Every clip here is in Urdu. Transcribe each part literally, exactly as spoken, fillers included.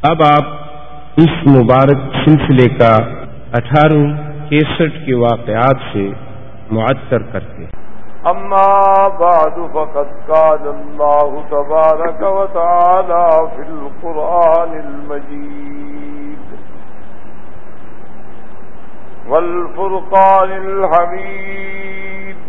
اب آپ اس مبارک سلسلے کا اٹھارہویں کیسٹ کے واقعات سے معطر کرتے ہیں۔ اما بعد فقد قال الله تبارك وتعالى في القرآن المجيد والفرقان الحميد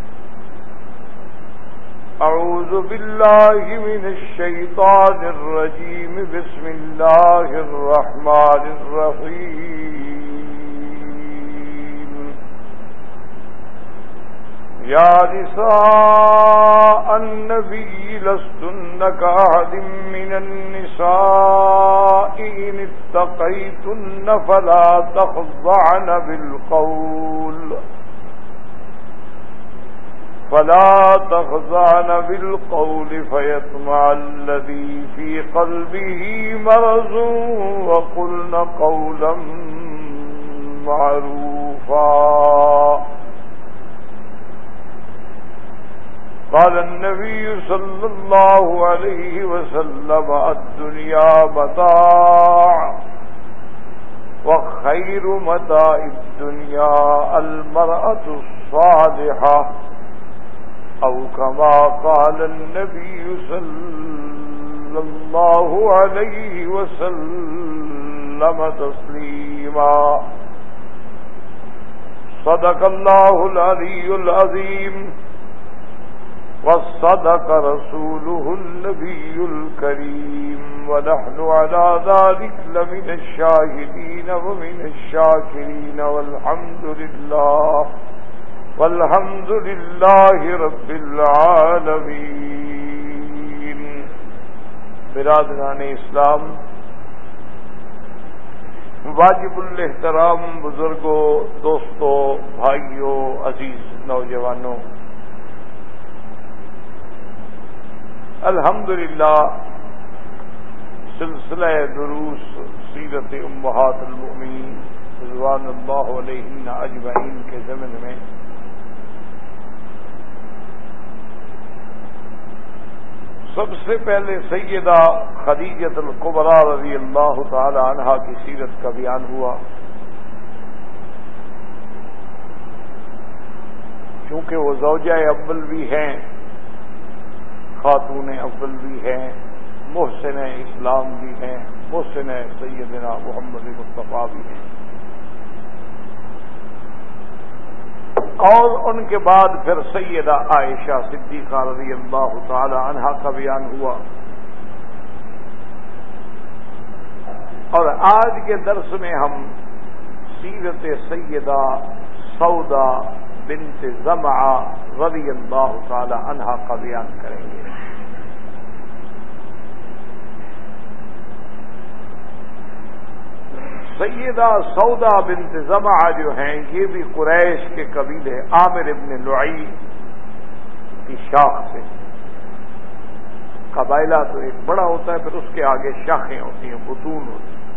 اعوذ بالله من الشيطان الرجيم بسم الله الرحمن الرحيم يا نساء النبي لستن كأحد من النساء إن اتقيتن فلا تخضعن بالقول فلا تخضعن بالقول فيطمع الذي في قلبه مرض وقلن قولا معروفا قال النبي صلى الله عليه وسلم الدنيا متاع وخير متاع الدنيا المرأة الصالحة أو كما قال النبي صلى الله عليه وسلم تسليما صدق الله العلي العظيم وصدق رسوله النبي الكريم ونحن على ذلك لمن الشاهدين ومن الشاكرين والحمد لله والحمد لله رب العالمين۔ برادران اسلام، واجب الاحترام بزرگوں، دوستوں، بھائیوں، عزیز نوجوانوں، الحمدللہ سلسلہ دروس سیرت امہات المؤمنین رضوان اللہ علیہن اجمعین کے ضمن میں سب سے پہلے سیدہ خدیجہ الکبریٰ رضی اللہ تعالی عنہا کی سیرت کا بیان ہوا، کیونکہ وہ زوجہ اول بھی ہیں، خاتون اول بھی ہیں، محسن اسلام بھی ہیں، محسن سیدنا محمد مصطفیٰ بھی ہیں، اور ان کے بعد پھر سیدہ عائشہ صدیقہ رضی اللہ تعالی عنہا کا بیان ہوا۔ اور آج کے درس میں ہم سیرت سیدہ سودا بنت زمعہ رضی اللہ تعالی عنہا کا بیان کریں گے۔ سیدہ سودا بنت زمعہ جو ہیں، یہ بھی قریش کے قبیلے عامر ابن لعی کی شاخ سے۔ قبائلہ تو ایک بڑا ہوتا ہے، پھر اس کے آگے شاخیں ہوتی ہیں، بطون ہوتی ہیں۔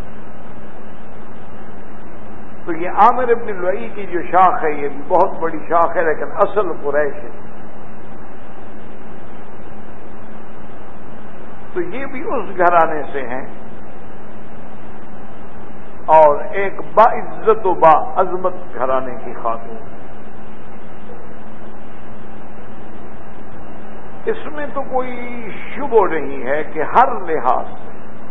تو یہ عامر ابن لعی کی جو شاخ ہے، یہ بھی بہت بڑی شاخ ہے، لیکن اصل قریش ہے۔ تو یہ بھی اس گھرانے سے ہیں، اور ایک باعزت و با عظمت گھرانے کی خاتون۔ اس میں تو کوئی شبہ نہیں ہے کہ ہر لحاظ سے،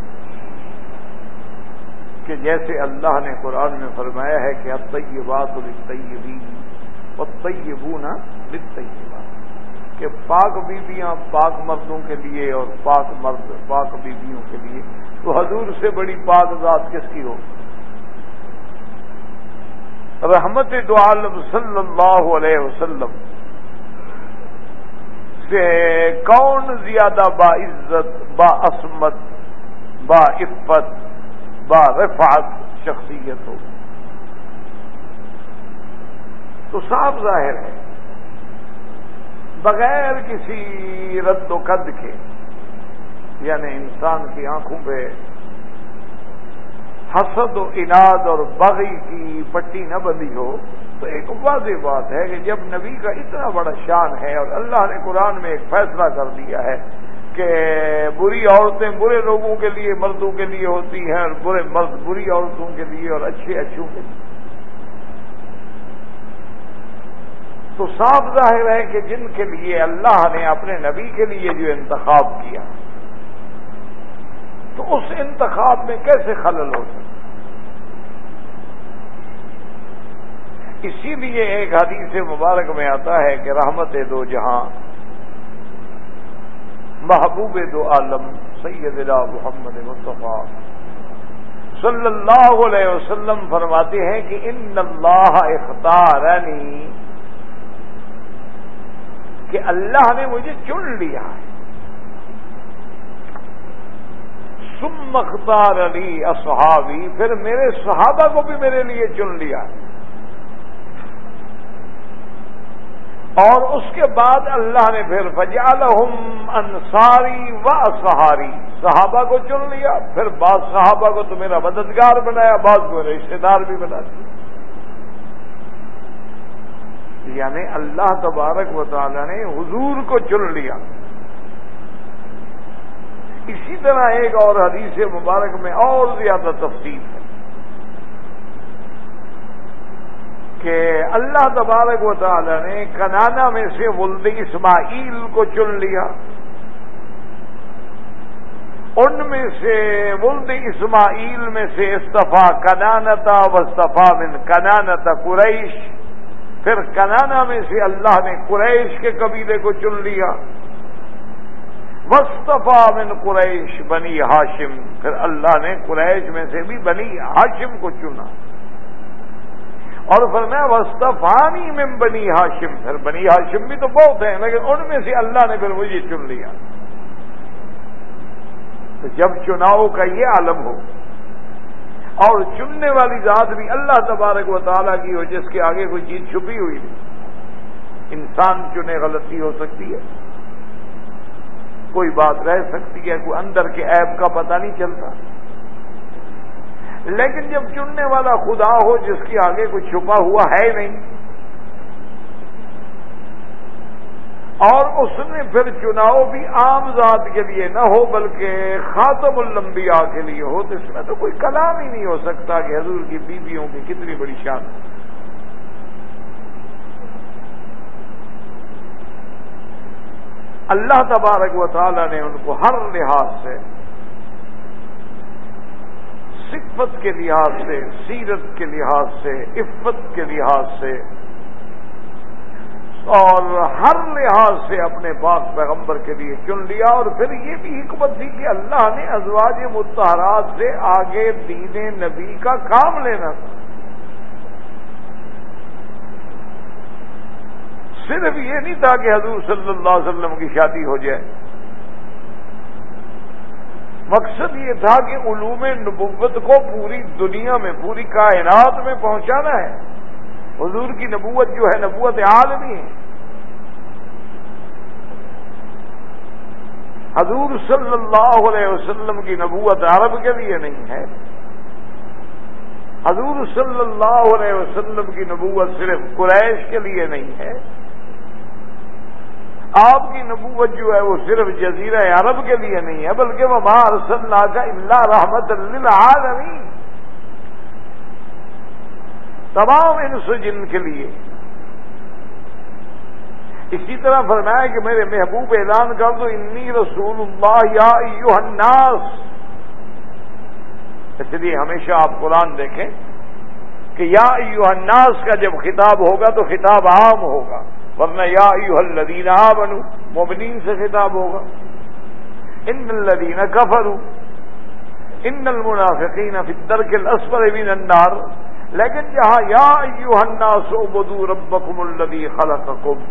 کہ جیسے اللہ نے قرآن میں فرمایا ہے کہ الطیبات للطیبین والطیبون للطیبات، کہ پاک بیویاں پاک مردوں کے لیے اور پاک مرد پاک بیویوں کے لیے، تو حضور سے بڑی پاک ذات کس کی ہو؟ رحمت دو عالم صلی اللہ علیہ وسلم سے کون زیادہ باعزت، با عصمت، با عفت، با رفعت شخصیت ہو؟ تو صاف ظاہر ہے، بغیر کسی رد و قد کے، یعنی انسان کی آنکھوں پہ حسد و اناد اور بغی کی پٹی نہ بندھی ہو، تو ایک واضح بات ہے کہ جب نبی کا اتنا بڑا شان ہے اور اللہ نے قرآن میں ایک فیصلہ کر دیا ہے کہ بری عورتیں برے لوگوں کے لیے مردوں کے لیے ہوتی ہیں اور برے مرد بری عورتوں کے لیے اور اچھے اچھوں کے لیے. تو صاف ظاہر ہے کہ جن کے لیے اللہ نے اپنے نبی کے لیے جو انتخاب کیا تو اس انتخاب میں کیسے خلل ہو سکتا. اسی لیے ایک حدیث مبارک میں آتا ہے کہ رحمت دو جہاں محبوب دو عالم سیدنا محمد مصطفیٰ صلی اللہ علیہ وسلم فرماتے ہیں کہ ان اللہ اختارنی، کہ اللہ نے مجھے چن لیا ہے. ثم اختار لی اصحابی، پھر میرے صحابہ کو بھی میرے لیے چن لیا ہے. اور اس کے بعد اللہ نے پھر فجعلہم انصاری و اصحاری، صحابہ کو چن لیا، پھر بعض صحابہ کو تو میرا مددگار بنایا، بعض کو رشتہ دار بھی بنا دیا. یعنی اللہ تبارک و تعالی نے حضور کو چن لیا. اسی طرح ایک اور حدیث مبارک میں اور زیادہ تفصیل ہے کہ اللہ تبارک و تعالی نے کنانہ میں سے ولد اسماعیل کو چن لیا. ان میں سے ولد اسماعیل میں سے اصطفیٰ کنانتا واصطفیٰ من کنانتا قریش، پھر کنانہ میں سے اللہ نے قریش کے قبیلے کو چن لیا. واصطفیٰ من قریش بنی ہاشم، پھر اللہ نے قریش میں سے بھی بنی ہاشم کو چنا. اور فرمایا واصطفانی من بنی ہاشم، پھر بنی ہاشم بھی تو بہت ہیں لیکن ان میں سے اللہ نے پھر مجھے چن لیا. تو جب چناؤ کا یہ عالم ہو اور چننے والی ذات بھی اللہ تبارک و تعالیٰ کی ہو جس کے آگے کوئی چیز چھپی ہوئی نہیں، انسان چنے غلطی ہو سکتی ہے، کوئی بات رہ سکتی ہے، کوئی اندر کے عیب کا پتہ نہیں چلتا. لیکن جب چننے والا خدا ہو جس کے آگے کوئی چھپا ہوا ہے نہیں، اور اس نے پھر چناؤ بھی عام ذات کے لیے نہ ہو بلکہ خاتم الانبیاء کے لیے ہو، تو اس میں تو کوئی کلام ہی نہیں ہو سکتا کہ حضور کی بیویوں کی کتنی بڑی شان ہے. اللہ تبارک و تعالی نے ان کو ہر لحاظ سے، صفت کے لحاظ سے، سیرت کے لحاظ سے، عفت کے لحاظ سے اور ہر لحاظ سے اپنے پاک پیغمبر کے لیے چن لیا. اور پھر یہ بھی حکمت تھی کہ اللہ نے ازواج مطہرات سے آگے دین نبی کا کام لینا تھا. صرف یہ نہیں تھا کہ حضور صلی اللہ علیہ وسلم کی شادی ہو جائے، مقصد یہ تھا کہ علوم نبوت کو پوری دنیا میں، پوری کائنات میں پہنچانا ہے. حضور کی نبوت جو ہے نبوت عالمی ہے. حضور صلی اللہ علیہ وسلم کی نبوت عرب کے لیے نہیں ہے. حضور صلی اللہ علیہ وسلم کی نبوت صرف قریش کے لیے نہیں ہے. آپ کی نبوت جو ہے وہ صرف جزیرہ عرب کے لیے نہیں ہے بلکہ وما ارسلناک الا رحمۃ للعالمین، تمام انس و جن کے لیے. اسی طرح فرمایا کہ میرے محبوب اعلان کر دو انی رسول اللہ یا ایھا الناس. اس لیے ہمیشہ آپ قرآن دیکھیں کہ یا ایھا الناس کا جب خطاب ہوگا تو خطاب عام ہوگا، ورنہ یا ایھا الذین آمنوا مومنین سے خطاب ہوگا. ان الذین کفروا ان المنافقین فی الدرک الاسفل من النار. لیکن جہاں یا ایھا الناس اعبدوا ربکم الذی خلقکم،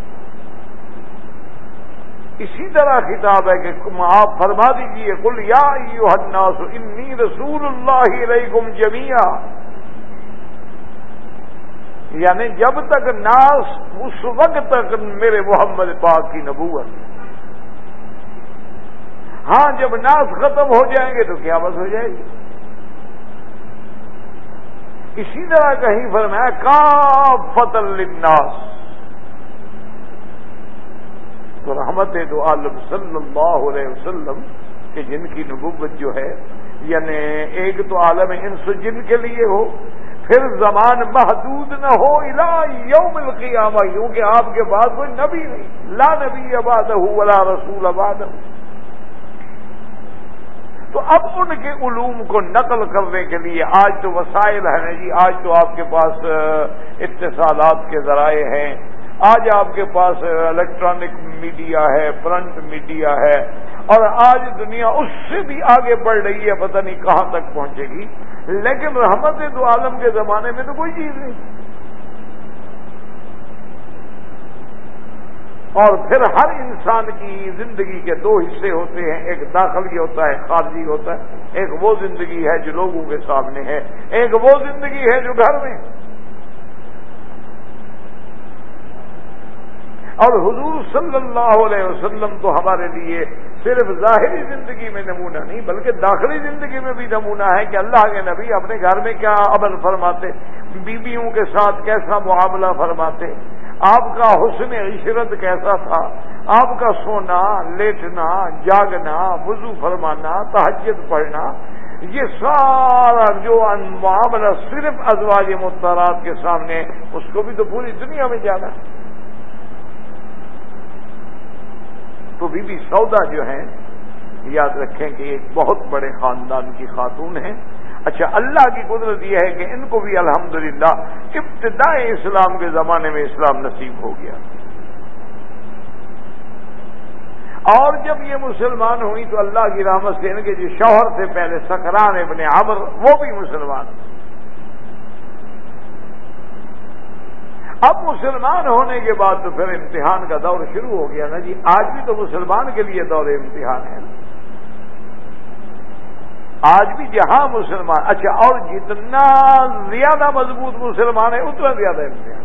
اسی طرح خطاب ہے کہ آپ فرما دیجئے قل یا ایھا الناس انی رسول اللہ الیکم جمیعا. یعنی جب تک ناس، اس وقت تک میرے محمد پاک کی نبوت. ہاں جب ناس ختم ہو جائیں گے تو قیامت ہو جائے گی. اسی طرح کہیں فرمایا کافۃ للناس، تو رحمت دو عالم صلی اللہ علیہ وسلم کہ جن کی نبوت جو ہے یعنی ایک تو عالم انس جن کے لیے ہو، پھر زمان محدود نہ ہو الی یوم القیامہ، کیونکہ آپ کے بعد کوئی نبی نہیں، لا نبی بعدہ ولا رسول بعدہ۔ تو اب ان کے علوم کو نقل کرنے کے لیے آج تو وسائل ہیں جی، آج تو آپ کے پاس اتصالات کے ذرائع ہیں، آج آپ کے پاس الیکٹرانک میڈیا ہے، پرنٹ میڈیا ہے، اور آج دنیا اس سے بھی آگے بڑھ رہی ہے، پتہ نہیں کہاں تک پہنچے گی، لیکن رحمت دو عالم کے زمانے میں تو کوئی چیز نہیں۔ اور پھر ہر انسان کی زندگی کے دو حصے ہوتے ہیں، ایک داخلی ہوتا ہے، خارجی ہوتا ہے، ایک وہ زندگی ہے جو لوگوں کے سامنے ہے، ایک وہ زندگی ہے جو گھر میں۔ اور حضور صلی اللہ علیہ وسلم تو ہمارے لیے صرف ظاہری زندگی میں نمونہ نہیں بلکہ داخلی زندگی میں بھی نمونہ ہے کہ اللہ کے نبی اپنے گھر میں کیا عمل فرماتے، بیویوں کے ساتھ کیسا معاملہ فرماتے، آپ کا حسن عشرت کیسا تھا، آپ کا سونا، لیٹنا، جاگنا، وضو فرمانا، تہجد پڑھنا، یہ سارا جو معاملہ صرف ازواج مطہرات کے سامنے، اس کو بھی تو پوری دنیا میں جانا۔ تو بی بی سودا جو ہیں یاد رکھیں کہ ایک بہت بڑے خاندان کی خاتون ہیں۔ اچھا، اللہ کی قدرت یہ ہے کہ ان کو بھی الحمدللہ ابتدائی اسلام کے زمانے میں اسلام نصیب ہو گیا، اور جب یہ مسلمان ہوئی تو اللہ کی رحمت سے ان کے جو شوہر سے پہلے سکران ابن عمر وہ بھی مسلمان۔ اب مسلمان ہونے کے بعد تو پھر امتحان کا دور شروع ہو گیا نا جی، آج بھی تو مسلمان کے لیے دور امتحان ہے، آج بھی جہاں مسلمان، اچھا، اور جتنا زیادہ مضبوط مسلمان ہے اتنا زیادہ امتحان۔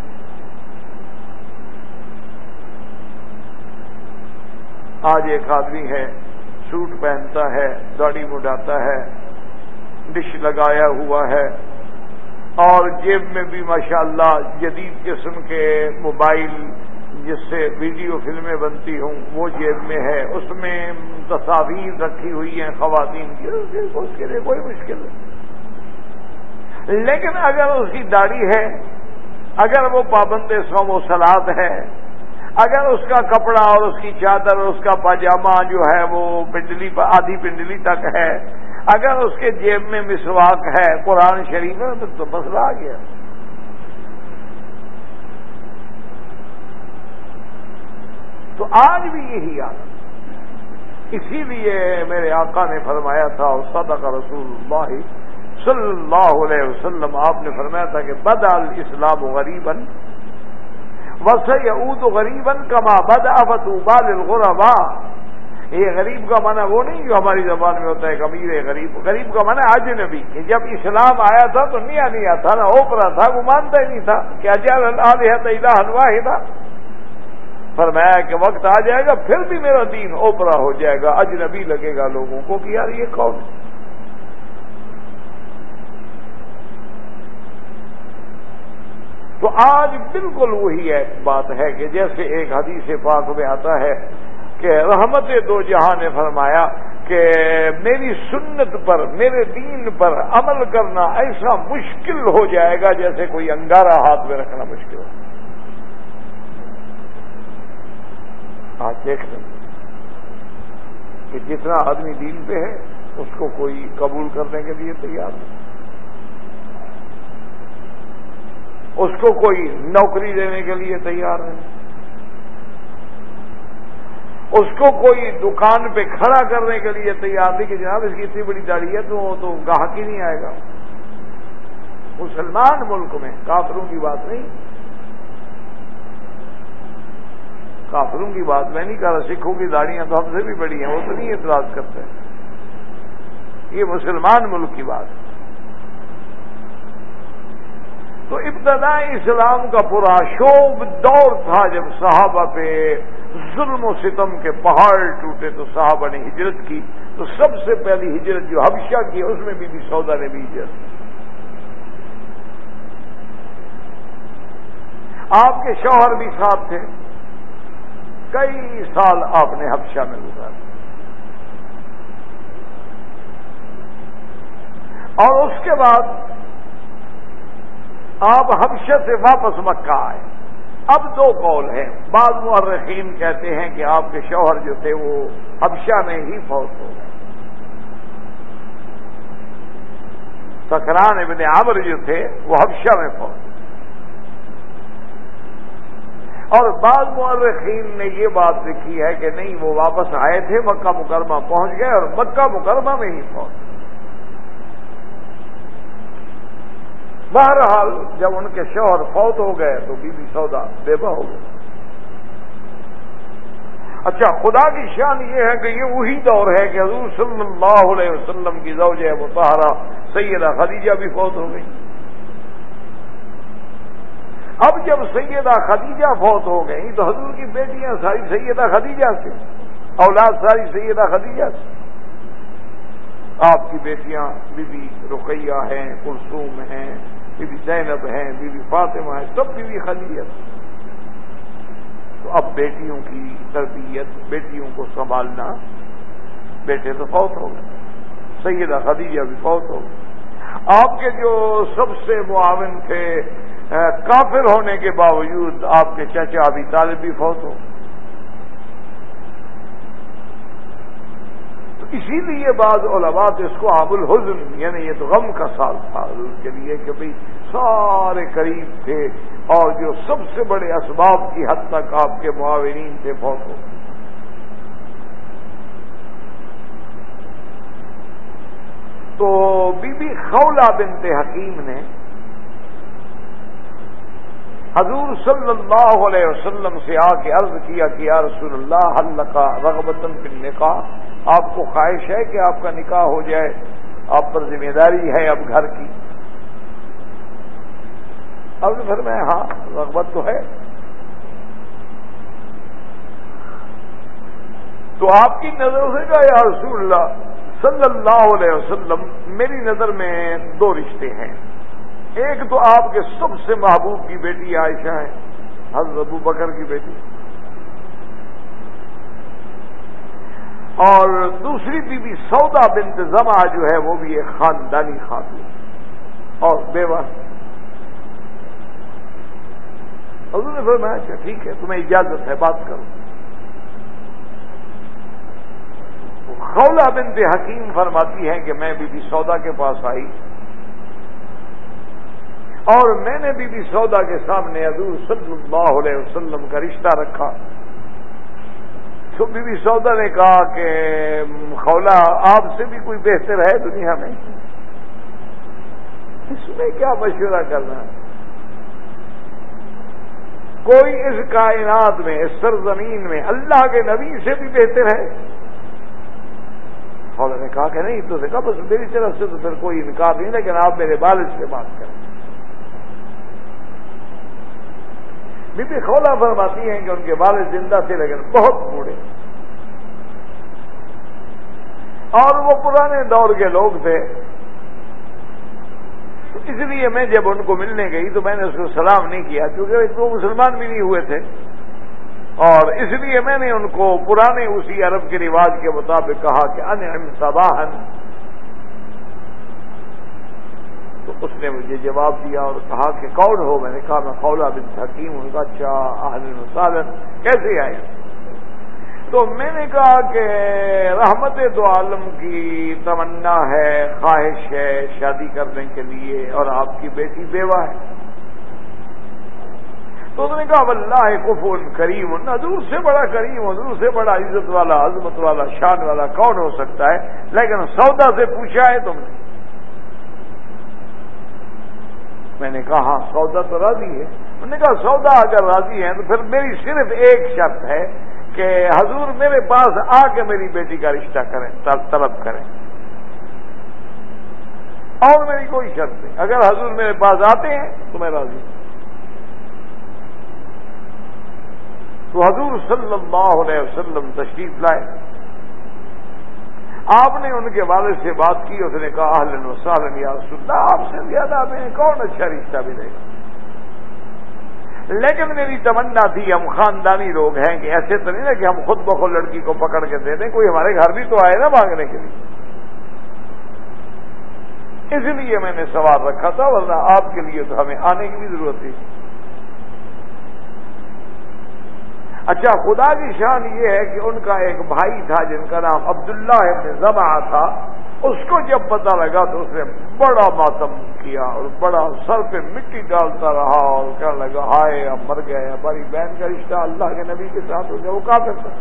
آج ایک آدمی ہے، سوٹ پہنتا ہے، داڑھی مڈاتا ہے، ڈش لگایا ہوا ہے، اور جیب میں بھی ماشاءاللہ جدید قسم کے موبائل جس سے ویڈیو فلمیں بنتی ہوں وہ جیب میں ہے، اس میں تصاویر رکھی ہوئی ہیں خواتین کی، اس کے لیے کوئی مشکل نہیں۔ لیکن اگر اس کی داڑھی ہے، اگر وہ پابند صوم و صلات ہے، اگر اس کا کپڑا اور اس کی چادر اور اس کا پاجامہ جو ہے وہ پنڈلی پر آدھی پنڈلی تک ہے، اگر اس کے جیب میں مسواک ہے، قرآن شریف ہے، تو مسئلہ آ گیا۔ تو آج بھی یہی حالت، اسی لیے میرے آقا نے فرمایا تھا، صدق رسول اللہ صلی اللہ علیہ وسلم، آپ نے فرمایا تھا کہ بدأ الاسلام غریبا وسيعود غریبا كما بدأ فطوبى للغرباء۔ یہ غریب کا معنی وہ نہیں جو ہماری زبان میں ہوتا ہے امیر غریب، غریب کا معنی اجنبی، کہ جب اسلام آیا تھا تو نیا نیا تھا نا، اوپرا تھا، وہ مانتا ہی نہیں تھا کہ اجعل الآلہۃ الہا واحدا۔ فرمایا کہ وقت آ جائے گا پھر بھی میرا دین اوپرا ہو جائے گا، اجنبی لگے گا لوگوں کو کہ یار یہ کون ہے۔ تو آج بالکل وہی ہے بات ہے کہ جیسے ایک حدیث پاک میں آتا ہے کہ رحمت دو جہاں نے فرمایا کہ میری سنت پر، میرے دین پر عمل کرنا ایسا مشکل ہو جائے گا جیسے کوئی انگارہ ہاتھ میں رکھنا مشکل ہو۔ آج دیکھ لیں کہ جتنا آدمی دین پہ ہے اس کو کوئی قبول کرنے کے لیے تیار نہیں، اس کو کوئی نوکری دینے کے لیے تیار نہیں، اس کو کوئی دکان پہ کھڑا کرنے کے لیے تیار نہیں کہ جناب اس کی اتنی بڑی داڑھی ہے تو تو گاہک ہی نہیں آئے گا۔ مسلمان ملک میں، کافروں کی بات نہیں، کافروں کی بات میں نہیں کہہ رہا، سکھوں کی داڑیاں تو ہم سے بھی بڑی ہیں، وہ تو نہیں اعتراض کرتے، یہ مسلمان ملک کی بات ہے۔ تو ابتدائی اسلام کا پورا شوب دور تھا جب صحابہ پہ ظلم و ستم کے پہاڑ ٹوٹے تو صحابہ نے ہجرت کی، تو سب سے پہلی ہجرت جو حبشہ کی اس میں بی بی سودا نے بھی ہجرت کی۔ آپ کے شوہر بھی ساتھ تھے، کئی سال آپ نے حبشہ میں گزارے اور اس کے بعد آپ حبشہ سے واپس مکہ آئے. اب دو قول ہیں. بعض مورخین کہتے ہیں کہ آپ کے شوہر جو تھے وہ حبشہ میں ہی فوت ہو گئے. سکران ابن عامر جو تھے وہ حبشہ میں فوت ہوئے. اور بعض مورخین نے یہ بات لکھی ہے کہ نہیں، وہ واپس آئے تھے، مکہ مکرمہ پہنچ گئے اور مکہ مکرمہ میں ہی فوت. بہرحال جب ان کے شوہر فوت ہو گئے تو بی بی سودا بیوہ ہو گئی. اچھا، خدا کی شان یہ ہے کہ یہ وہی دور ہے کہ حضور صلی اللہ علیہ وسلم کی زوجہ مطہرہ سیدہ خدیجہ بھی فوت ہو گئی. اب جب سیدہ خدیجہ فوت ہو گئی تو حضور کی بیٹیاں ساری سیدہ خدیجہ سے، اولاد ساری سیدہ خدیجہ سے. آپ کی بیٹیاں بی بی رقیہ ہیں، کلثوم ہیں، بی بی زینب ہیں، بی بی فاطمہ ہیں، سب بی بی خدیجہ. تو اب بیٹیوں کی تربیت، بیٹیوں کو سنبھالنا، بیٹے تو فوت ہو گئے، سیدہ خدیجہ بھی فوت ہو گئی. آپ کے جو سب سے معاون تھے کافر ہونے کے باوجود، آپ کے چچا ابی طالب بھی فوت ہو گئے. اسی لیے بعض علماء اس کو عام الحزن، یعنی یہ تو غم کا سال تھا حضور کے لیے کہ بھئی سارے قریب تھے اور جو سب سے بڑے اسباب کی حد تک آپ کے معاونین تھے فوت ہو. تو بی بی خولہ بنت حکیم نے حضور صلی اللہ علیہ وسلم سے آ کے عرض کیا کہ یا رسول اللہ حل لکا رغبتن فی النکاح، آپ کو خواہش ہے کہ آپ کا نکاح ہو جائے، آپ پر ذمہ داری ہے اب گھر کی. اب نے فرمایا ہاں رغبت تو ہے. تو آپ کی نظر سے کہا یا رسول اللہ صلی اللہ علیہ وسلم، میری نظر میں دو رشتے ہیں. ایک تو آپ کے سب سے محبوب کی بیٹی عائشہ ہے، حضرت ابو بکر کی بیٹی، اور دوسری بی بی سودا بنت زمعہ جو ہے وہ بھی ایک خاندانی خاتون اور بیوہ. حضور نے فرمایا اچھا ٹھیک ہے، تمہیں اجازت ہے، بات کرو. خولہ بنت حکیم فرماتی ہے کہ میں بی بی سودا کے پاس آئی اور میں نے بی بی سودا کے سامنے حضور صلی اللہ علیہ وسلم کا رشتہ رکھا. تو بی بی سودا نے کہا کہ خولہ آپ سے بھی کوئی بہتر ہے دنیا میں، اس میں کیا مشورہ کرنا ہے، کوئی اس کائنات میں، اس سرزمین میں اللہ کے نبی سے بھی بہتر ہے. خولہ نے کہا کہ نہیں. تو نے کہا بس میری طرف سے تو پھر کوئی انکار نہیں، لیکن آپ میرے والد سے بات کریں. بی بی خولہ فرماتی ہیں کہ ان کے والد زندہ تھے لیکن بہت بوڑھے اور وہ پرانے دور کے لوگ تھے. تو اس لیے میں جب ان کو ملنے گئی تو میں نے اس کو سلام نہیں کیا، کیونکہ وہ مسلمان بھی نہیں ہوئے تھے، اور اس لیے میں نے ان کو پرانے اسی عرب کے رواج کے مطابق کہا کہ انعم صباحا. تو اس نے مجھے جواب دیا اور کہا کہ کون ہو؟ میں نے کہا میں خولہ بنت حکیم ہوں. اچھا اہلا وسہلا، کیسے آئے؟ تو میں نے کہا کہ رحمت دو عالم کی تمنا ہے، خواہش ہے شادی کرنے کے لیے، اور آپ کی بیٹی بیوہ ہے. تو انہوں نے کہا واللہ کفو کریم، حضور سے بڑا کریم، حضور سے بڑا عزت والا، عظمت والا، شان والا کون ہو سکتا ہے؟ لیکن سودا سے پوچھا ہے تم نے؟ میں نے کہا ہاں سودا تو راضی ہے. انہوں نے کہا سودا اگر راضی ہے تو پھر میری صرف ایک شرط ہے کہ حضور میرے پاس آ کے میری بیٹی کا رشتہ کریں، طلب کریں، اور میری کوئی شرط نہیں. اگر حضور میرے پاس آتے ہیں تو میں راضی ہوں. تو حضور صلی اللہ علیہ وسلم تشریف لائے. آپ نے ان کے والد سے بات کی، اس نے کہا اہلا وسہلا یا رسول اللہ، آپ سے زیادہ ہمیں کون اچھا رشتہ ملے گا. لیکن میری تمنا تھی، ہم خاندانی لوگ ہیں، کہ ایسے تو نہیں نا کہ ہم خود بخود لڑکی کو پکڑ کے دے دیں، کوئی ہمارے گھر بھی تو آئے نا مانگنے کے لیے، اس لیے میں نے سوال رکھا تھا، ورنہ آپ کے لیے تو ہمیں آنے کی بھی ضرورت تھی۔ اچھا، خدا کی شان یہ ہے کہ ان کا ایک بھائی تھا جن کا نام عبداللہ ابن زبع تھا، اس کو جب پتہ لگا تو اس نے بڑا ماتم کیا اور بڑا سر پہ مٹی ڈالتا رہا اور کہنے لگا ہائے اب مر گئے، ہماری بہن کا رشتہ اللہ کے نبی کے ساتھ ہو گیا، وہ کافر تھا،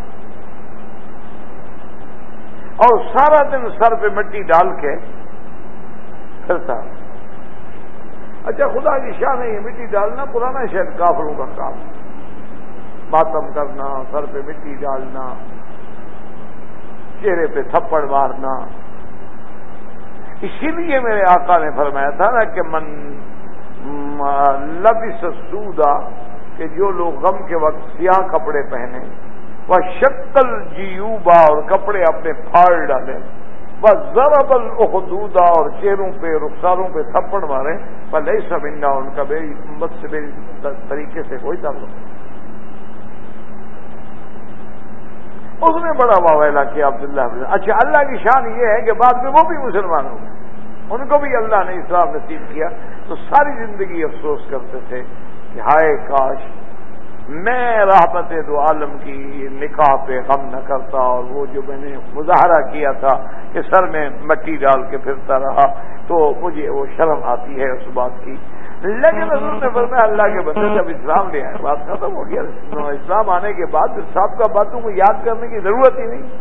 اور سارا دن سر پہ مٹی ڈال کے پھرتا۔ اچھا، خدا کی شان ہے، یہ مٹی ڈالنا پرانا شاید کافروں کا کام، ماتم کرنا، سر پہ مٹی ڈالنا، چہرے پہ تھپڑ مارنا۔ اسی لیے میرے آقا نے فرمایا تھا نا کہ من لبس سودا، کہ جو لوگ غم کے وقت سیاہ کپڑے پہنے، وہ شکل جیوبا، اور کپڑے اپنے پھاڑ ڈالے، وہ ضرب الاخدودا، اور چہروں پہ رخساروں پہ تھپڑ مارے، فلیس منا، ان کا میری امت سے میری طریقے سے کوئی تعلق نہیں۔ اس نے بڑا واویلا کیا عبداللہ بن۔ اچھا، اللہ کی شان یہ ہے کہ بعد میں وہ بھی مسلمان ہو گئے، ان کو بھی اللہ نے اسلام نصیب کیا، تو ساری زندگی افسوس کرتے تھے کہ ہائے کاش میں رحمت دو عالم کی نکاح پہ غم نہ کرتا، اور وہ جو میں نے مظاہرہ کیا تھا کہ سر میں مٹی ڈال کے پھرتا رہا، تو مجھے وہ شرم آتی ہے اس بات کی۔ لیکن حضور نے فرمایا اللہ کے بندے جب اسلام لے آئے، بات ختم ہو گیا، اسلام آنے کے بعد سابقہ باتوں کو یاد کرنے کی ضرورت ہی نہیں۔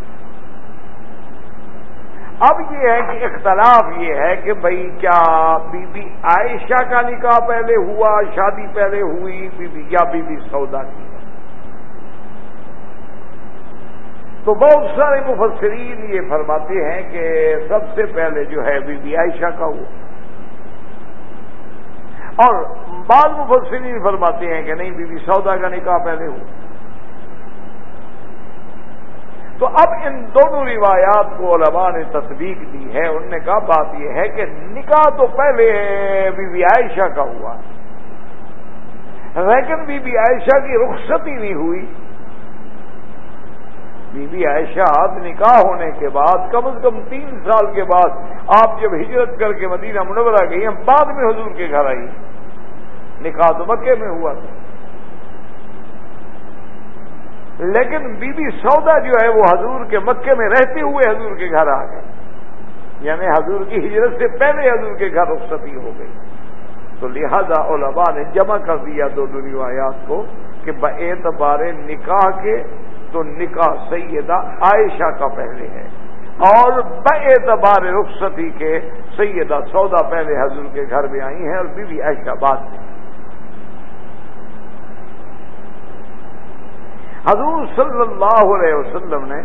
اب یہ ہے کہ اختلاف یہ ہے کہ بھئی کیا بی بی عائشہ کا نکاح پہلے ہوا، شادی پہلے ہوئی بی بی یا بی بی سودا کی؟ تو بہت سارے مفسرین یہ فرماتے ہیں کہ سب سے پہلے جو ہے بی بی عائشہ کا ہوا، اور بعض مفسرین فرماتے ہیں کہ نہیں، بی بی سودا کا نکاح پہلے ہوا۔ تو اب ان دونوں روایات کو علماء نے تصدیق دی ہے، انہوں نے کہا بات یہ ہے کہ نکاح تو پہلے بی بی عائشہ کا ہوا، لیکن بی بی عائشہ کی رخصتی نہیں ہوئی۔ بی بی عائشہ نکاح ہونے کے بعد کم از کم تین سال کے بعد، آپ جب ہجرت کر کے مدینہ منورہ گئی ہیں، بعد میں حضور کے گھر آئی، نکاح تو مکے میں ہوا تھا، لیکن بی بی سودا جو ہے وہ حضور کے مکے میں رہتے ہوئے حضور کے گھر آ گئے، یعنی حضور کی ہجرت سے پہلے حضور کے گھر رخصتی ہو گئی۔ تو لہذا علماء نے جمع کر دیا دونوں روایات کو کہ باعتبار نکاح کے تو نکاح سیدہ عائشہ کا پہلے ہے، اور باعتبار رخصتی کے سیدہ سودا پہلے حضور کے گھر میں آئی ہیں اور بی بی عائشہ بعد میں۔ حضور صلی اللہ علیہ وسلم نے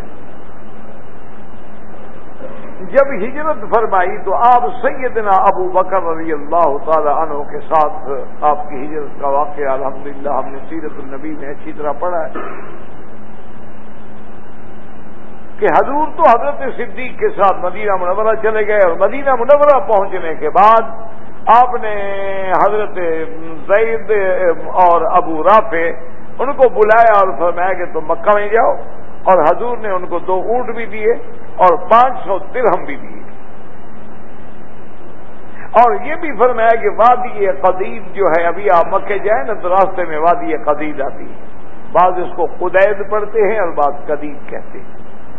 جب ہجرت فرمائی تو آپ سیدنا ابو بکر رضی اللہ تعالی عنہ کے ساتھ آپ کی ہجرت کا واقعہ الحمدللہ ہم نے سیرت النبی میں اچھی طرح پڑھا ہے کہ حضور تو حضرت صدیق کے ساتھ مدینہ منورہ چلے گئے، اور مدینہ منورہ پہنچنے کے بعد آپ نے حضرت زید اور ابو رافع ان کو بلایا اور فرمایا کہ تم مکہ میں جاؤ، اور حضور نے ان کو دو اونٹ بھی دیے اور پانچ سو درہم بھی دیے، اور یہ بھی فرمایا کہ وادی قدید جو ہے، ابھی آپ مکے جائیں نا تو راستے میں وادی قدید آتی ہے، بعض اس کو قدید پڑھتے ہیں اور بعض قدید کہتے ہیں۔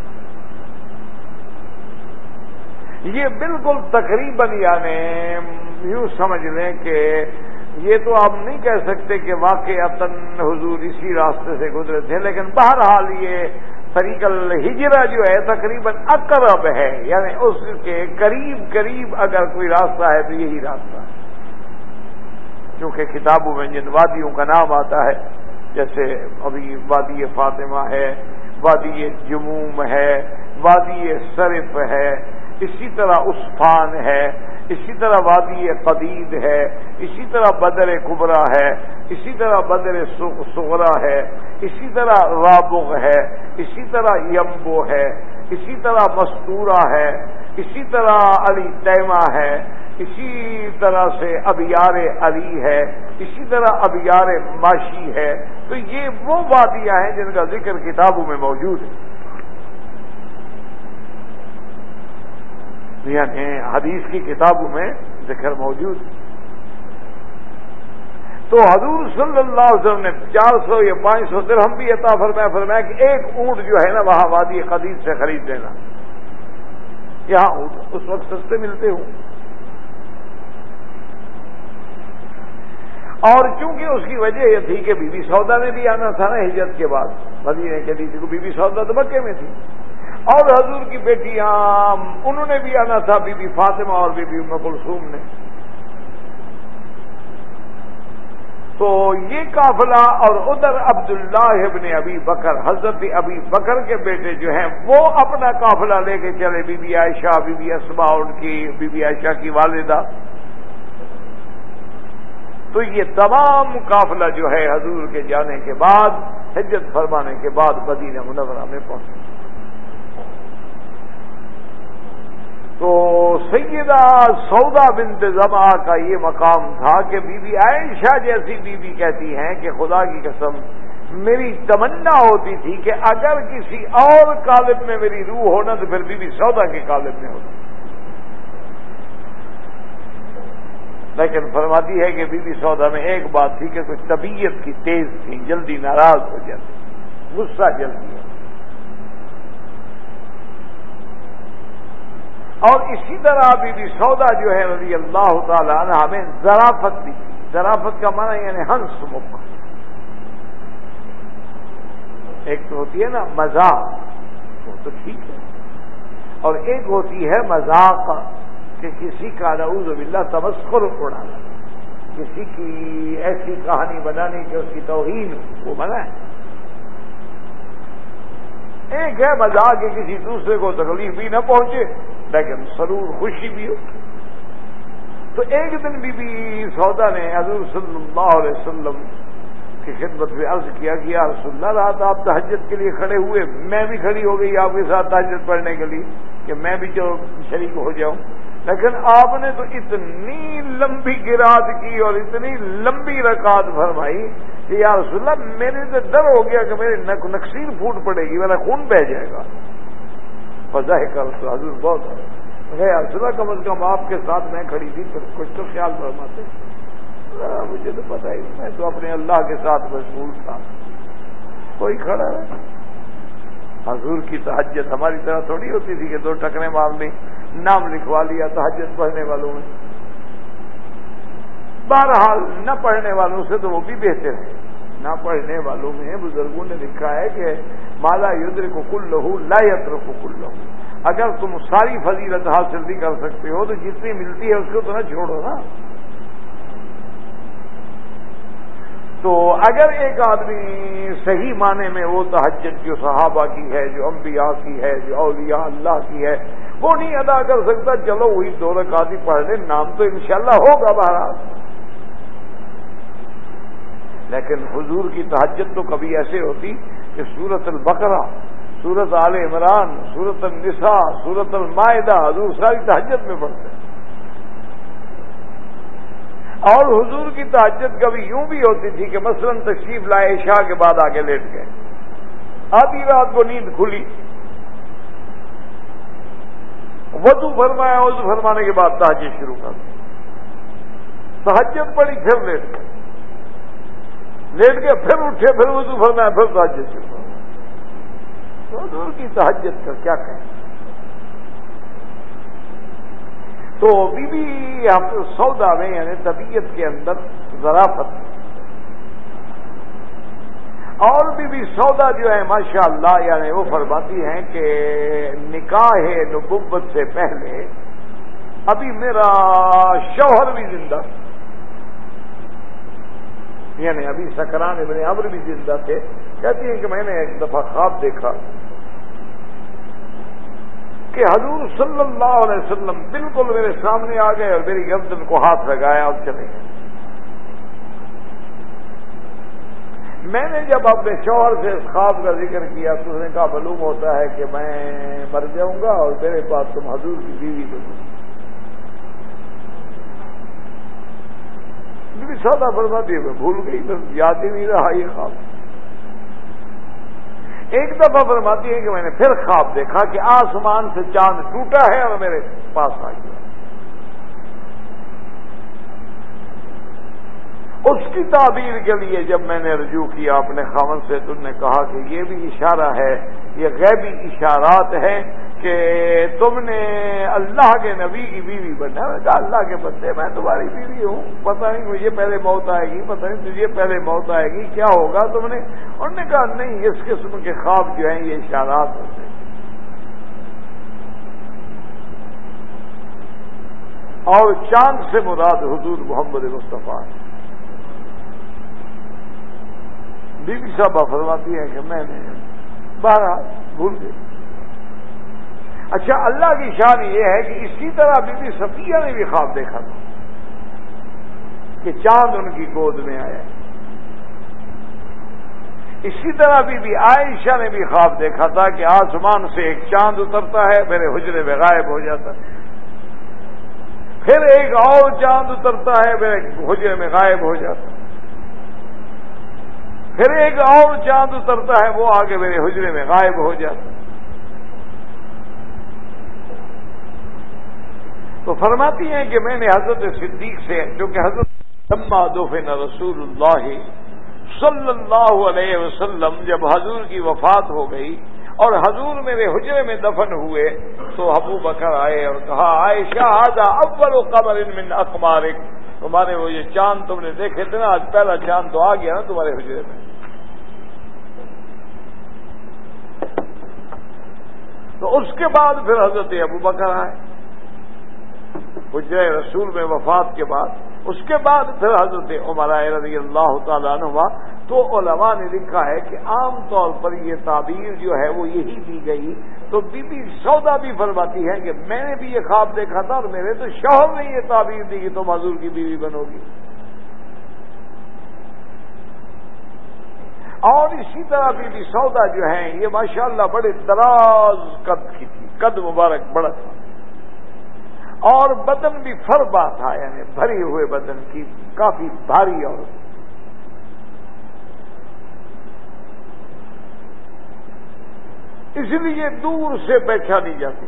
یہ بالکل تقریباً یعنی یوں سمجھ لیں کہ یہ تو آپ نہیں کہہ سکتے کہ واقعتاً حضور اسی راستے سے گزرے تھے، لیکن بہرحال یہ طریق الہجرہ جو ہے تقریباً اقرب ہے، یعنی اس کے قریب قریب اگر کوئی راستہ ہے تو یہی راستہ ہے، کیونکہ کتابوں میں جن وادیوں کا نام آتا ہے جیسے ابھی وادی فاطمہ ہے، وادی جموم ہے، وادی صرف ہے، اسی طرح عصفان ہے، اسی طرح وادی قدید ہے، اسی طرح بدر کبرا ہے، اسی طرح بدر صغرا ہے، اسی طرح رابغ ہے، اسی طرح یمبو ہے، اسی طرح مستورہ ہے، اسی طرح علی تیمہ ہے، اسی طرح سے ابیار علی ہے، اسی طرح ابیار ماشی ہے. تو یہ وہ وادیاں ہیں جن کا ذکر کتابوں میں موجود ہے، یعنی حدیث کی کتابوں میں ذکر موجود ہے. تو حضور صلی اللہ علیہ وسلم نے چار سو یا پانچ سو درہم بھی عطا فرمایا، فرمایا کہ ایک اونٹ جو ہے نا وہاں وادی قدیر سے خرید لینا. یہاں اونٹ اس وقت سستے ملتے ہوں، اور چونکہ اس کی وجہ یہ تھی کہ بی بی سودا نے بھی آنا تھا نا ہجرت کے بعد مدینے کے لیے، بی بی سودا تو مکے میں تھی، اور حضور کی بیٹیاں انہوں نے بھی آنا تھا، بی بی فاطمہ اور بی بی ام کلثوم نے. تو یہ قافلہ، اور ادھر عبداللہ ابن ابی بکر، حضرت ابی بکر کے بیٹے جو ہیں وہ اپنا قافلہ لے کے چلے، بی بی عائشہ، بی بی اسماء، ان کی بی بی عائشہ کی والدہ. تو یہ تمام قافلہ جو ہے حضور کے جانے کے بعد، ہجرت فرمانے کے بعد مدینہ منورہ میں پہنچا. تو سیدہ سودا بنت زمعہ کا یہ مقام تھا کہ بی بی عائشہ جیسی بی بی کہتی ہیں کہ خدا کی قسم میری تمنا ہوتی تھی کہ اگر کسی اور قالب میں میری روح ہونا تو پھر بی بی سودا کے قالب میں ہونا. لیکن فرماتی ہے کہ بی بی سودا میں ایک بات تھی کہ کچھ طبیعت کی تیز تھی، جلدی ناراض ہو جاتی، غصہ جلدی ہے. اور اسی طرح بی بی سودا جو ہے رضی اللہ تعالی عنہ ہمیں ظرافت بھی تھی. ظرافت کا معنی یعنی ہنس مکھ. ایک تو ہوتی ہے نا مذاق، وہ تو ٹھیک ہے، اور ایک ہوتی ہے مذاق کہ کسی کا نعوذ باللہ تمسخر اڑانا، کسی کی ایسی کہانی بنانی کہ اس کی توہین وہ منع ہے. ایک ہے مذاق کہ کسی دوسرے کو تکلیف بھی نہ پہنچے لیکن سرور خوشی بھی ہو. تو ایک دن بی بی سودا نے حضور صلی اللہ علیہ وسلم کی خدمت میں عرض کیا کہ یا رسول اللہ، رات آپ تہجد کے لیے کھڑے ہوئے، میں بھی کھڑی ہو گئی آپ کے ساتھ تہجد پڑھنے کے لیے کہ میں بھی جو شریک ہو جاؤں، لیکن آپ نے تو اتنی لمبی قرات کی اور اتنی لمبی رکعت فرمائی کہ یا رسول اللہ میرے سے ڈر ہو گیا کہ میرے نکسیر پھوٹ پڑے گی، میرا خون بہہ جائے گا. فضاح کر تو حضور بہت ہے یا رسول اللہ، کم از کم آپ کے ساتھ میں کھڑی تھی پھر کچھ تو خیال فرماتے. مجھے تو پتا ہی، میں تو اپنے اللہ کے ساتھ مشغول تھا. کوئی کھڑا ہے. حضور کی تہجد ہماری طرح تھوڑی ہوتی تھی کہ دو ٹکریں مار لی، نام لکھوا لیا تہجد پڑھنے والوں میں. بہرحال نہ پڑھنے والوں سے تو وہ بھی بہتر ہے. نہ پڑھنے والوں میں بزرگوں نے لکھا ہے کہ مالا یدرک کلہ لا یترک کلہ. اگر تم ساری فضیلت حاصل نہیں کر سکتے ہو تو جتنی ملتی ہے اس کو تو نہ چھوڑو نا. تو اگر ایک آدمی صحیح معنی میں وہ تہجد جو صحابہ کی ہے، جو انبیاء کی ہے، جو اولیاء اللہ کی ہے وہ نہیں ادا کر سکتا، چلو وہی دو رکعت ہی پڑھ لے، نام تو انشاءاللہ ہوگا بہرحال. لیکن حضور کی تہجد تو کبھی ایسے ہوتی کہ سورۃ البقرہ، سورۃ آل عمران، سورۃ النساء، سورۃ المائدہ حضور ساری تہجد میں پڑھتے ہیں. اور حضور کی تہجد کبھی یوں بھی ہوتی تھی کہ مثلا تشریف لائے عشاء کے بعد آگے لیٹ گئے، آدھی رات کو نیند کھلی، وضو فرمایا، وضو فرمانے کے بعد تہجد شروع کر دی، تہجد پڑھی، پھر لیٹ گئے، لیٹ گئے پھر اٹھے، پھر وضو فرمایا، پھر تہجد شروع کر دی. تو حضور کی تہجد کا کیا کہیں. تو بی بی سودا میں یعنی طبیعت کے اندر ظرافت، اور بی بی سودا جو ہے ماشاءاللہ یعنی وہ فرماتی ہیں کہ نکاح نبوت سے پہلے ابھی میرا شوہر بھی زندہ، یعنی ابھی سکران ابن عمرو بھی زندہ تھے. کہتی ہیں کہ میں نے ایک دفعہ خواب دیکھا کہ حضور صلی اللہ علیہ وسلم بالکل میرے سامنے آ گئے اور میری گردن کو ہاتھ لگایا اور چلے گئے. میں نے جب اپنے شوہر سے اس خواب کا ذکر کیا تو اس نے کہا معلوم ہوتا ہے کہ میں مر جاؤں گا اور میرے پاس تم حضور کی بیوی کو. سودا فرماتی ہے میں بھول گئی، بس یاد ہی نہیں رہا یہ خواب۔ ایک دفعہ فرماتی ہے کہ میں نے پھر خواب دیکھا کہ آسمان سے چاند ٹوٹا ہے اور میرے پاس آ گیا۔ اس کی تعبیر کے لیے جب میں نے رجوع کیا اپنے خاوند سے تو انہوں نے کہا کہ یہ بھی اشارہ ہے، یہ غیبی اشارات ہیں کہ تم نے اللہ کے نبی کی بیوی بننا۔ میں نے کہا اللہ کے بندے میں تمہاری بیوی ہوں، پتہ نہیں مجھے پہلے موت آئے گی، پتہ نہیں تجھے پہلے موت آئے گی، کیا ہوگا تم نے؟ انہوں نے کہا نہیں، اس قسم کے خواب جو ہیں یہ اشارات ہوتے ہیں۔ اور چاند سے مراد حضور محمد مصطفیٰ۔ بی بی صاحبہ فرماتی ہے کہ میں نے بہرحال بھول گئی۔ اچھا، اللہ کی شان یہ ہے کہ اسی طرح بی بی صفیہ نے بھی خواب دیکھا تھا کہ چاند ان کی گود میں آیا۔ اسی طرح بی بی عائشہ نے بھی خواب دیکھا تھا کہ آسمان سے ایک چاند اترتا ہے، میرے حجرے میں غائب ہو جاتا ہے، پھر ایک اور چاند اترتا ہے، میرے حجرے میں غائب ہو جاتا ہے، پھر ایک اور چاند اترتا ہے، وہ آگے میرے حجرے میں غائب ہو جاتا ہے۔ تو فرماتی ہیں کہ میں نے حضرت صدیق سے، جو کہ حضرت لما دفن رسول اللہ صلی اللہ علیہ وسلم، جب حضور کی وفات ہو گئی اور حضور میرے حجرے میں دفن ہوئے تو ابو بکر آئے اور کہا عائشہ ھذا اول قمر من اقمارک، تمہارے وہ یہ چاند تم نے دیکھے تھے نا، آج پہلا چاند تو آ گیا نا تمہارے حجرے میں۔ تو اس کے بعد پھر حضرت ابو بکر آئے حجرہ رسول میں وفات کے بعد، اس کے بعد پھر حضرت عمر رضی اللہ تعالیٰ عنہ۔ تو علماء نے لکھا ہے کہ عام طور پر یہ تعبیر جو ہے وہ یہی دی گئی۔ تو بی بی سودا بھی فرماتی ہے کہ میں نے بھی یہ خواب دیکھا تھا اور میرے تو شوہر نے یہ تعبیر دی کہ تم حضور کی بیوی بنو گی۔ اور اسی طرح بی بی سودا جو ہیں یہ ماشاءاللہ بڑے دراز قد کی تھی، قد مبارک بڑا تھا، اور بدن بھی فربا تھا، یعنی بھری ہوئے بدن کی، کافی بھاری عورت۔ اس لیے دور سے پہچانی جاتی۔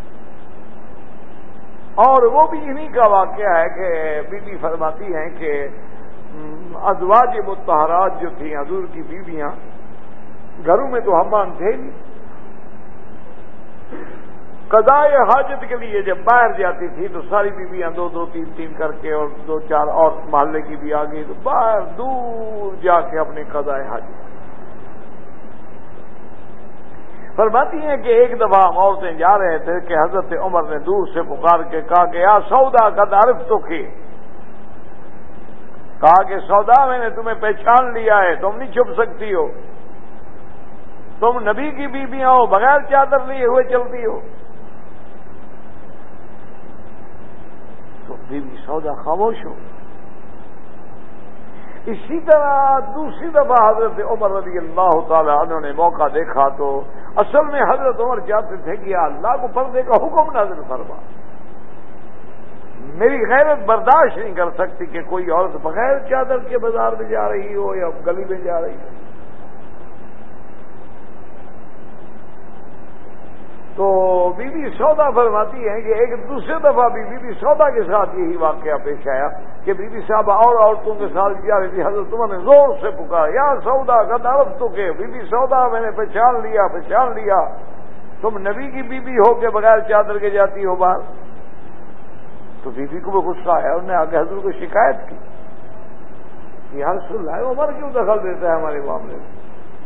اور وہ بھی انہی کا واقعہ ہے کہ بی بی فرماتی ہیں کہ ازواج مطہرات جو تھیں حضور کی بیویاں، گھروں میں تو حمام تھے نہیں، قضاء حاجت کے لیے جب باہر جاتی تھی تو ساری بیویاں دو دو تین تین کر کے اور دو چار اور محلے کی بھی آ گئی تو باہر دور جا کے اپنے قضاء حاجت۔ فرماتی ہیں کہ ایک دفعہ ہم عورتیں جا رہے تھے کہ حضرت عمر نے دور سے پکار کے کہا کہ یا سودا قد عرفتک، کہا کہ سودا میں نے تمہیں پہچان لیا ہے، تم نہیں چھپ سکتی ہو، تم نبی کی بیویاں ہو، بغیر چادر لیے ہوئے چلتی ہو۔ تو بی بی سودا خاموش ہو۔ اسی طرح دوسری دفعہ حضرت عمر رضی اللہ تعالی عنہ نے موقع دیکھا تو اصل میں حضرت عمر چاہتے تھے کہ اللہ کو پردے کا حکم نازل فرما، میری غیرت برداشت نہیں کر سکتی کہ کوئی عورت بغیر چادر کے بازار میں جا رہی ہو یا گلی میں جا رہی ہو۔ تو بی بی سودا فرماتی ہیں کہ ایک دوسرے دفعہ بھی بی بی سودا کے ساتھ یہی واقعہ پیش آیا کہ بی بی صاحبہ اور عورتوں کے ساتھ جا رہی تھی، حضرت عمر نے زور سے پکارا یا سودا قد عرفتک، بی بی سودا میں نے پہچان لیا پہچان لیا، تم نبی کی بیوی ہو کے بغیر چادر کے جاتی ہو باہر۔ تو بیوی کو بھی غصہ آیا، انہوں نے آگے حضور کو شکایت کی کہ یا رسول اللہ عمر کیوں دخل دیتا ہے ہمارے معاملے میں۔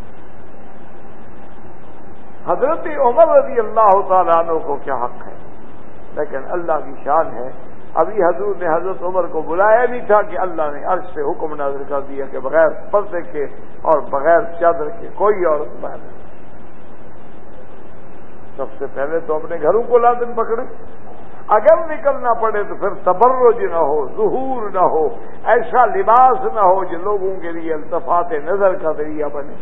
حضرت عمر رضی اللہ تعالیٰ عنہ کو کیا حق ہے، لیکن اللہ کی شان ہے، ابھی حضور نے حضرت عمر کو بلایا نہیں تھا کہ اللہ نے عرش سے حکم نازل کر دیا کہ بغیر پردے کے اور بغیر چادر کے کوئی عورت باہر نہیں۔ سب سے پہلے تو اپنے گھروں کو لازم پکڑے، اگر نکلنا پڑے تو پھر تبرج نہ ہو، ظہور نہ ہو، ایسا لباس نہ ہو جو لوگوں کے لیے التفات نظر کا ذریعہ بنے۔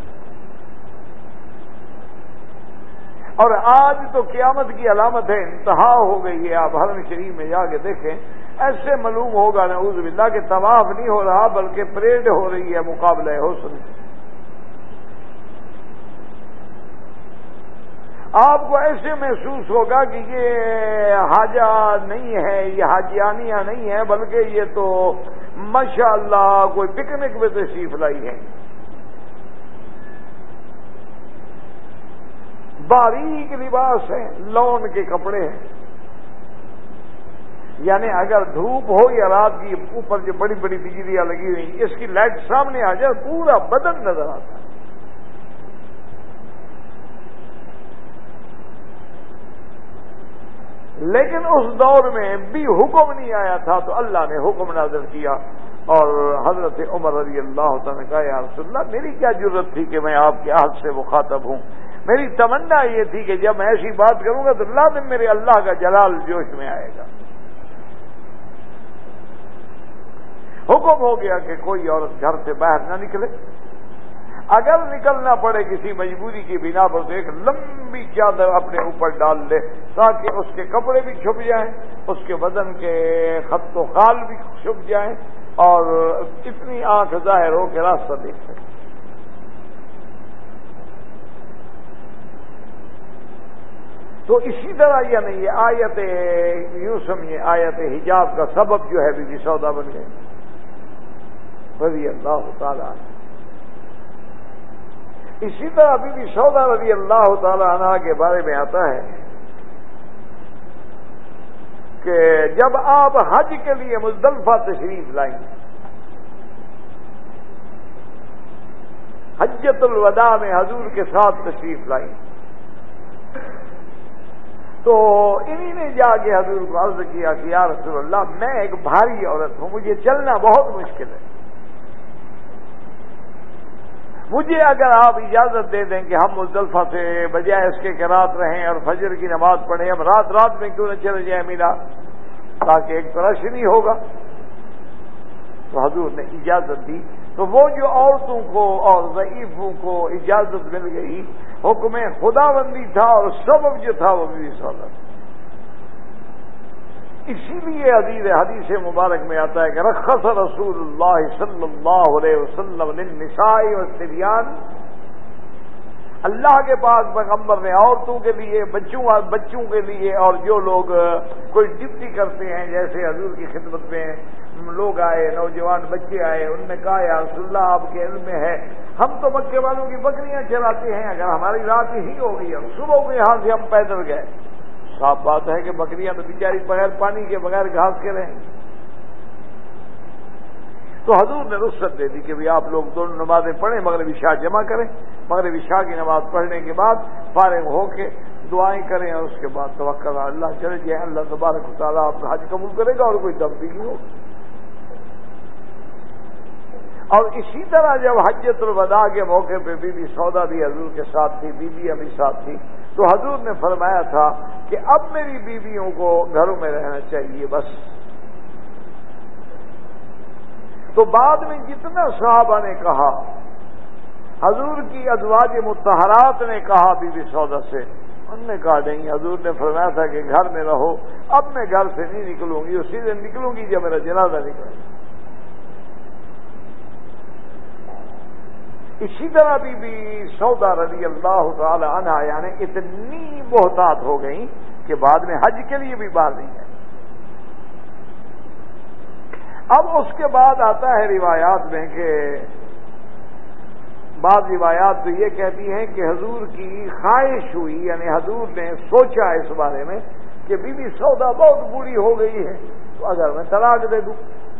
اور آج تو قیامت کی علامت ہے، انتہا ہو گئی ہے۔ آپ حرم شریف میں جا کے دیکھیں، ایسے معلوم ہوگا نعوذ باللہ کہ طواف نہیں ہو رہا بلکہ پریڈ ہو رہی ہے مقابلہ حسن. آپ کو ایسے محسوس ہوگا کہ یہ حاجہ نہیں ہے، یہ حاجیانیہ نہیں ہے، بلکہ یہ تو ماشاءاللہ کوئی پکنک میں تشریف لائی ہے. باریک لباس ہے، لون کے کپڑے ہیں. یعنی اگر دھوپ ہو یا رات کی اوپر جو بڑی بڑی بجلیاں لگی ہوئی اس کی لائٹ سامنے آ جائے پورا بدن نظر آتا ہے. لیکن اس دور میں بھی حکم نہیں آیا تھا تو اللہ نے حکم نازل کیا اور حضرت عمر رضی اللہ تعالیٰ نے کہا یا رسول اللہ میری کیا ضرورت تھی کہ میں آپ کے عہد سے مخاطب ہوں. میری تمنا یہ تھی کہ جب میں ایسی بات کروں گا تو لازم میرے اللہ کا جلال جوش میں آئے گا. حکم ہو گیا کہ کوئی عورت گھر سے باہر نہ نکلے. اگر نکلنا پڑے کسی مجبوری کی بنا پر تو ایک لمبی چادر اپنے اوپر ڈال لے تاکہ اس کے کپڑے بھی چھپ جائیں، اس کے بدن کے خط و خال بھی چھپ جائیں اور اتنی آنکھ ظاہر ہو کے راستہ دیکھ سکے. تو اسی طرح یعنی یہ آیت یوں سمجھے آیت حجاب کا سبب جو ہے بی بی سودا بن گئی رضی اللہ تعالی عنہ. اسی طرح بی بی سودا رضی اللہ تعالی عنہ کے بارے میں آتا ہے کہ جب آپ حج کے لیے مزدلفہ تشریف لائیں، حجۃ الوداع میں حضور کے ساتھ تشریف لائیں، تو انہی نے جا کے حضور کو عرض کیا کہ یا رسول اللہ میں ایک بھاری عورت ہوں، مجھے چلنا بہت مشکل ہے، مجھے اگر آپ اجازت دے دیں کہ ہم مزدلفہ سے بجائے اس کے کہ رات رہیں اور فجر کی نماز پڑھیں، ہم رات رات میں کیوں نہ چلے جائیں مینا تاکہ ایک ترش نہیں ہوگا. تو حضور نے اجازت دی. تو وہ جو عورتوں کو اور ضعیفوں کو اجازت مل گئی حکم خداوندی تھا اور سبب جو تھا وہ بھی سودا. اسی لیے حدیث حدیث مبارک میں آتا ہے کہ رخص رسول اللہ صلی اللہ علیہ وسلم للنساء والصبیان، اللہ کے پاک پیغمبر نے عورتوں کے لیے، بچوں بچوں کے لیے اور جو لوگ کوئی ڈیوٹی کرتے ہیں جیسے حضور کی خدمت میں لوگ آئے، نوجوان بچے آئے، ان نے کہا یا رسول اللہ آپ کے علم میں ہے ہم تو مکے والوں کی بکریاں چراتے ہیں، اگر ہماری رات ہی ہو گئی اور صبح کو یہاں سے ہم پیدل گئے، صاف بات ہے کہ بکریاں تو بیچاری بغیر پانی کے بغیر گھاس کے رہیں. تو حضور نے رخصت دے دی کہ بھی آپ لوگ دونوں نمازیں پڑھیں، مغرب عشاء جمع کریں، مغرب عشاء کی نماز پڑھنے کے بعد فارغ ہو کے دعائیں کریں اور اس کے بعد توکل اللہ چلے جائیں، اللہ تبارک و تعالیٰ آپ کا حج قبول کرے گا اور کوئی تبدیلی نہیں ہوگی. اور اسی طرح جب حجۃ الوداع کے موقع پہ بی بی سودا بھی حضور کے ساتھ تھی، بیویاں بھی ساتھ تھی، تو حضور نے فرمایا تھا کہ اب میری بیویوں کو گھروں میں رہنا چاہیے بس. تو بعد میں جتنا صحابہ نے کہا، حضور کی ازواج مطہرات نے کہا بی بی سودا سے، انہوں نے کہا نہیں، حضور نے فرمایا تھا کہ گھر میں رہو، اب میں گھر سے نہیں نکلوں گی، اسی دن نکلوں گی جب میرا جنازہ نکلے. اسی طرح بی بی سودا رضی اللہ تعالی عنہا یعنی اتنی محتاط ہو گئیں کہ بعد میں حج کے لیے بھی باہر نہیں گئے. اب اس کے بعد آتا ہے روایات میں کہ بعض روایات تو یہ کہتی ہیں کہ حضور کی خواہش ہوئی، یعنی حضور نے سوچا اس بارے میں کہ بی بی سودا بہت بوڑھی ہو گئی ہے تو اگر میں طلاق دے دوں.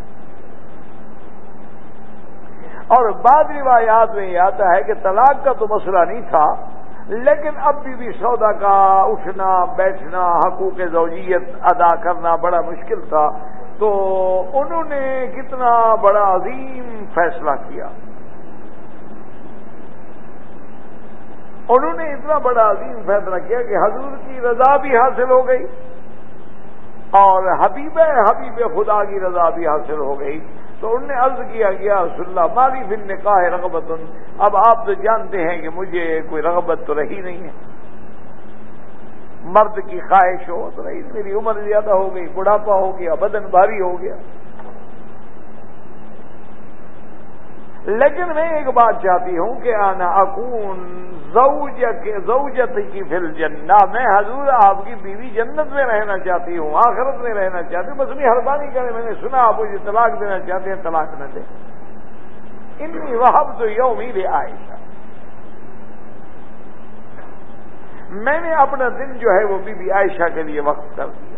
اور بعض روایات میں یہ آتا ہے کہ طلاق کا تو مسئلہ نہیں تھا، لیکن اب بی بی سودا کا اٹھنا بیٹھنا حقوق زوجیت ادا کرنا بڑا مشکل تھا، تو انہوں نے کتنا بڑا عظیم فیصلہ کیا. انہوں نے اتنا بڑا عظیم فیصلہ کیا کہ حضور کی رضا بھی حاصل ہو گئی اور حبیب حبیب خدا کی رضا بھی حاصل ہو گئی. تو انہوں نے عرض کیا کہ یا رسول اللہ مالی فی النکاح رغبت، اب آپ تو جانتے ہیں کہ مجھے کوئی رغبت تو رہی نہیں ہے. مرد کی خواہش ہو تو نہیں، میری عمر زیادہ ہو گئی، بڑھاپا ہو گیا، بدن بھاری ہو گیا، لیکن میں ایک بات چاہتی ہوں کہ انا اکون زوجت کی فی الجنہ، میں حضور آپ کی بیوی جنت میں رہنا چاہتی ہوں، آخرت میں رہنا چاہتی ہوں، بس مہربانی کریں، میں نے سنا آپ مجھے طلاق دینا چاہتے ہیں، طلاق نہ دیں۔ انی وہبت یومی لعائشہ، میں نے اپنا دن جو ہے وہ بی بی عائشہ کے لیے وقف کر دیا۔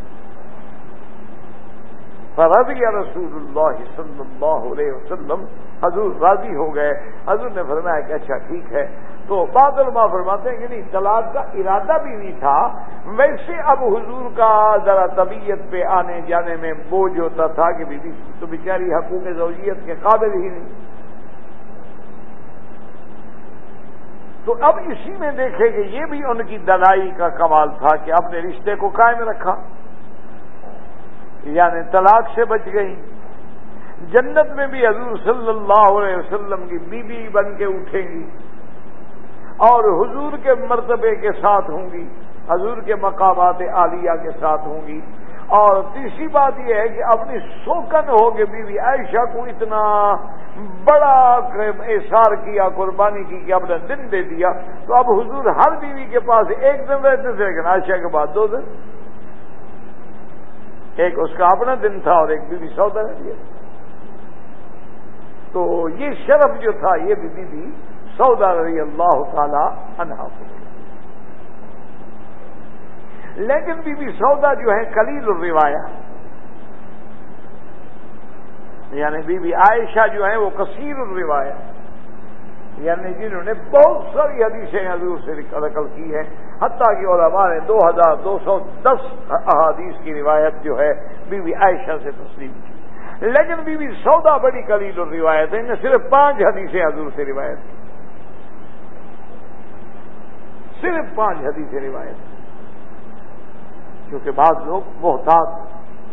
فرضی رسول اللہ صلی اللہ علیہ وسلم، حضور راضی ہو گئے، حضور نے فرمایا کہ اچھا ٹھیک ہے۔ تو بعض علماء فرماتے ہیں کہ نہیں، طلاق کا ارادہ بھی نہیں تھا، ویسے اب حضور کا ذرا طبیعت پہ آنے جانے میں بوجھ ہوتا تھا کہ بیوی تو بیچاری حقوق زوجیت کے قابل ہی نہیں۔ تو اب اسی میں دیکھیں کہ یہ بھی ان کی دلائی کا کمال تھا کہ اپنے رشتے کو قائم رکھا، یعنی طلاق سے بچ گئی، جنت میں بھی حضور صلی اللہ علیہ وسلم کی بیوی بی بن کے اٹھیں گی اور حضور کے مرتبے کے ساتھ ہوں گی، حضور کے مقامات عالیہ کے ساتھ ہوں گی۔ اور تیسری بات یہ ہے کہ اپنی سوکن ہو کے بیوی بی عائشہ کو اتنا بڑا احسار کیا، قربانی کی کہ اپنا دن دے دیا، تو اب حضور ہر بیوی کے پاس ایک دن رہتے تھے، لیکن عائشہ کے بعد دو دن، ایک اس کا اپنا دن تھا اور ایک بیوی بی سودا رہ دیا۔ تو یہ شرف جو تھا یہ بھی بی بی سودا رضی اللہ تعالی عنہا کو۔ لیکن بی بی سودا جو ہے قلیل الروایہ، یعنی بی بی عائشہ جو ہے وہ کثیر الروایہ، یعنی جنہوں نے بہت ساری حدیثیں حضور سے نقل کی ہیں، حتیٰ کہ علماء نے دو ہزار دو سو دس احادیث کی روایت جو ہے بی بی عائشہ سے تسلیم کی۔ لیکن بی بی سودا بڑی قلیل الروایت ہے، انہیں صرف پانچ حدیثیں حضور سے روایت کی، صرف پانچ حدیثیں روایت کی، کیونکہ بعض لوگ محتاط ہیں،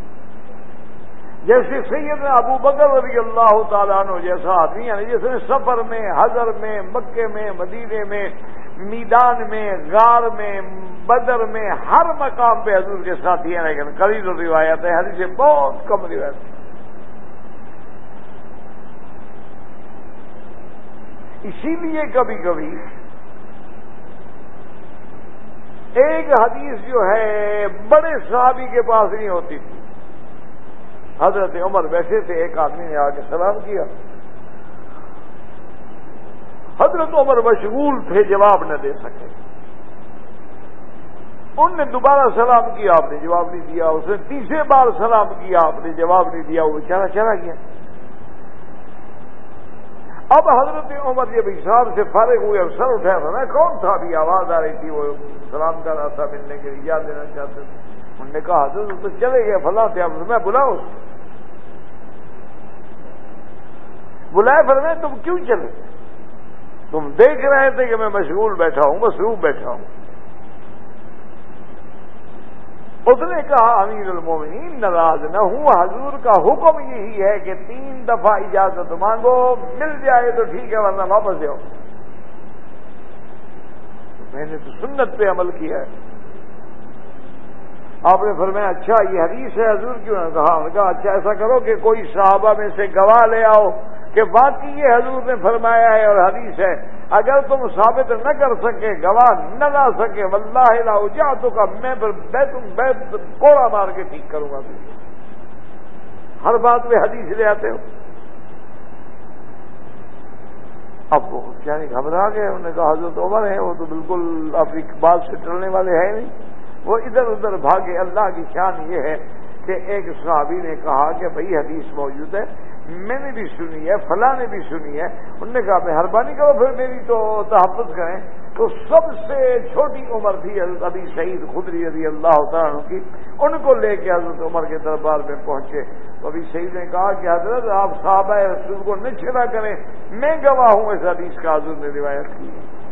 جیسے سیدنا ابو بکر رضی اللہ تعالیٰ عنہ جیسا آدمی، یعنی جس نے سفر میں، حضر میں، مکے میں، مدینے میں، میدان میں، غار میں، بدر میں، ہر مقام پہ حضور کے ساتھی ہیں، لیکن قلیل الروایت ہے، حدیثیں بہت کم روایت ہیں۔ اسی لیے کبھی کبھی ایک حدیث جو ہے بڑے صحابی کے پاس نہیں ہوتی تھی۔ حضرت عمر بیٹھے تھے، ایک آدمی نے آ کے سلام کیا، حضرت عمر مشغول تھے، جواب نہ دے سکے، ان نے دوبارہ سلام کیا، آپ نے جواب نہیں دیا، اس نے تیسرے بار سلام کیا، آپ نے جواب نہیں دیا، وہ بیچارہ چلا گیا۔ اب حضرت عمر جب حساب سے فارغ ہوئے اور سر اٹھایا تھا نا، کون تھا؟ ابھی آواز آ رہی تھی، وہ سلام کر رہا تھا، ملنے کے لیے یاد دینا چاہتے تھے، انہوں نے کہا حضرت تو چلے گئے فلاں تھے، اب میں بلاؤ اس کو، بلائے، فرمایا تم کیوں چلے؟ تم دیکھ رہے تھے کہ میں مشغول بیٹھا ہوں، مصروف بیٹھا ہوں۔ اس نے کہا امیر المومنین ناراض نہ ہوں، حضور کا حکم یہی ہے کہ تین دفعہ اجازت مانگو، مل جائے تو ٹھیک ہے ورنہ واپس جاؤ۔ میں نے تو سنت پہ عمل کیا ہے۔ آپ نے فرمایا اچھا یہ حدیث ہے حضور کیوں نے کہا؟ انہوں نے کہا اچھا ایسا کرو کہ کوئی صحابہ میں سے گواہ لے آؤ کہ واقعی یہ حضور نے فرمایا ہے اور حدیث ہے، اگر تم ثابت نہ کر سکے، گواہ نہ لا سکے، واللہ لا اجعتک، کا میں بیت بیت کوڑا مار کے ٹھیک کروں گا۔ ہر بات میں حدیث لے آتے ہو۔ اب وہ یعنی گھبرا گئے، انہوں نے کہا حضرت عمر ہیں، وہ تو بالکل اپنی بات سے ٹلنے والے ہیں نہیں، وہ ادھر ادھر بھاگے۔ اللہ کی شان یہ ہے کہ ایک صحابی نے کہا کہ بھائی حدیث موجود ہے، میں نے بھی سنی ہے، فلاں نے بھی سنی ہے، انہوں نے کہا مہربانی کرو پھر میری تو تحفظ کریں۔ تو سب سے چھوٹی عمر تھی حضرت ابی سعید خدری رضی اللہ تعالیٰ عنہ کی، ان کو لے کے حضرت عمر کے دربار میں پہنچے تو ابی سعید نے کہا کہ حضرت آپ صحابہ رسول کو نہ چھڑا کریں، میں گواہ ہوں اس حدیث کا، حضور نے روایت کی۔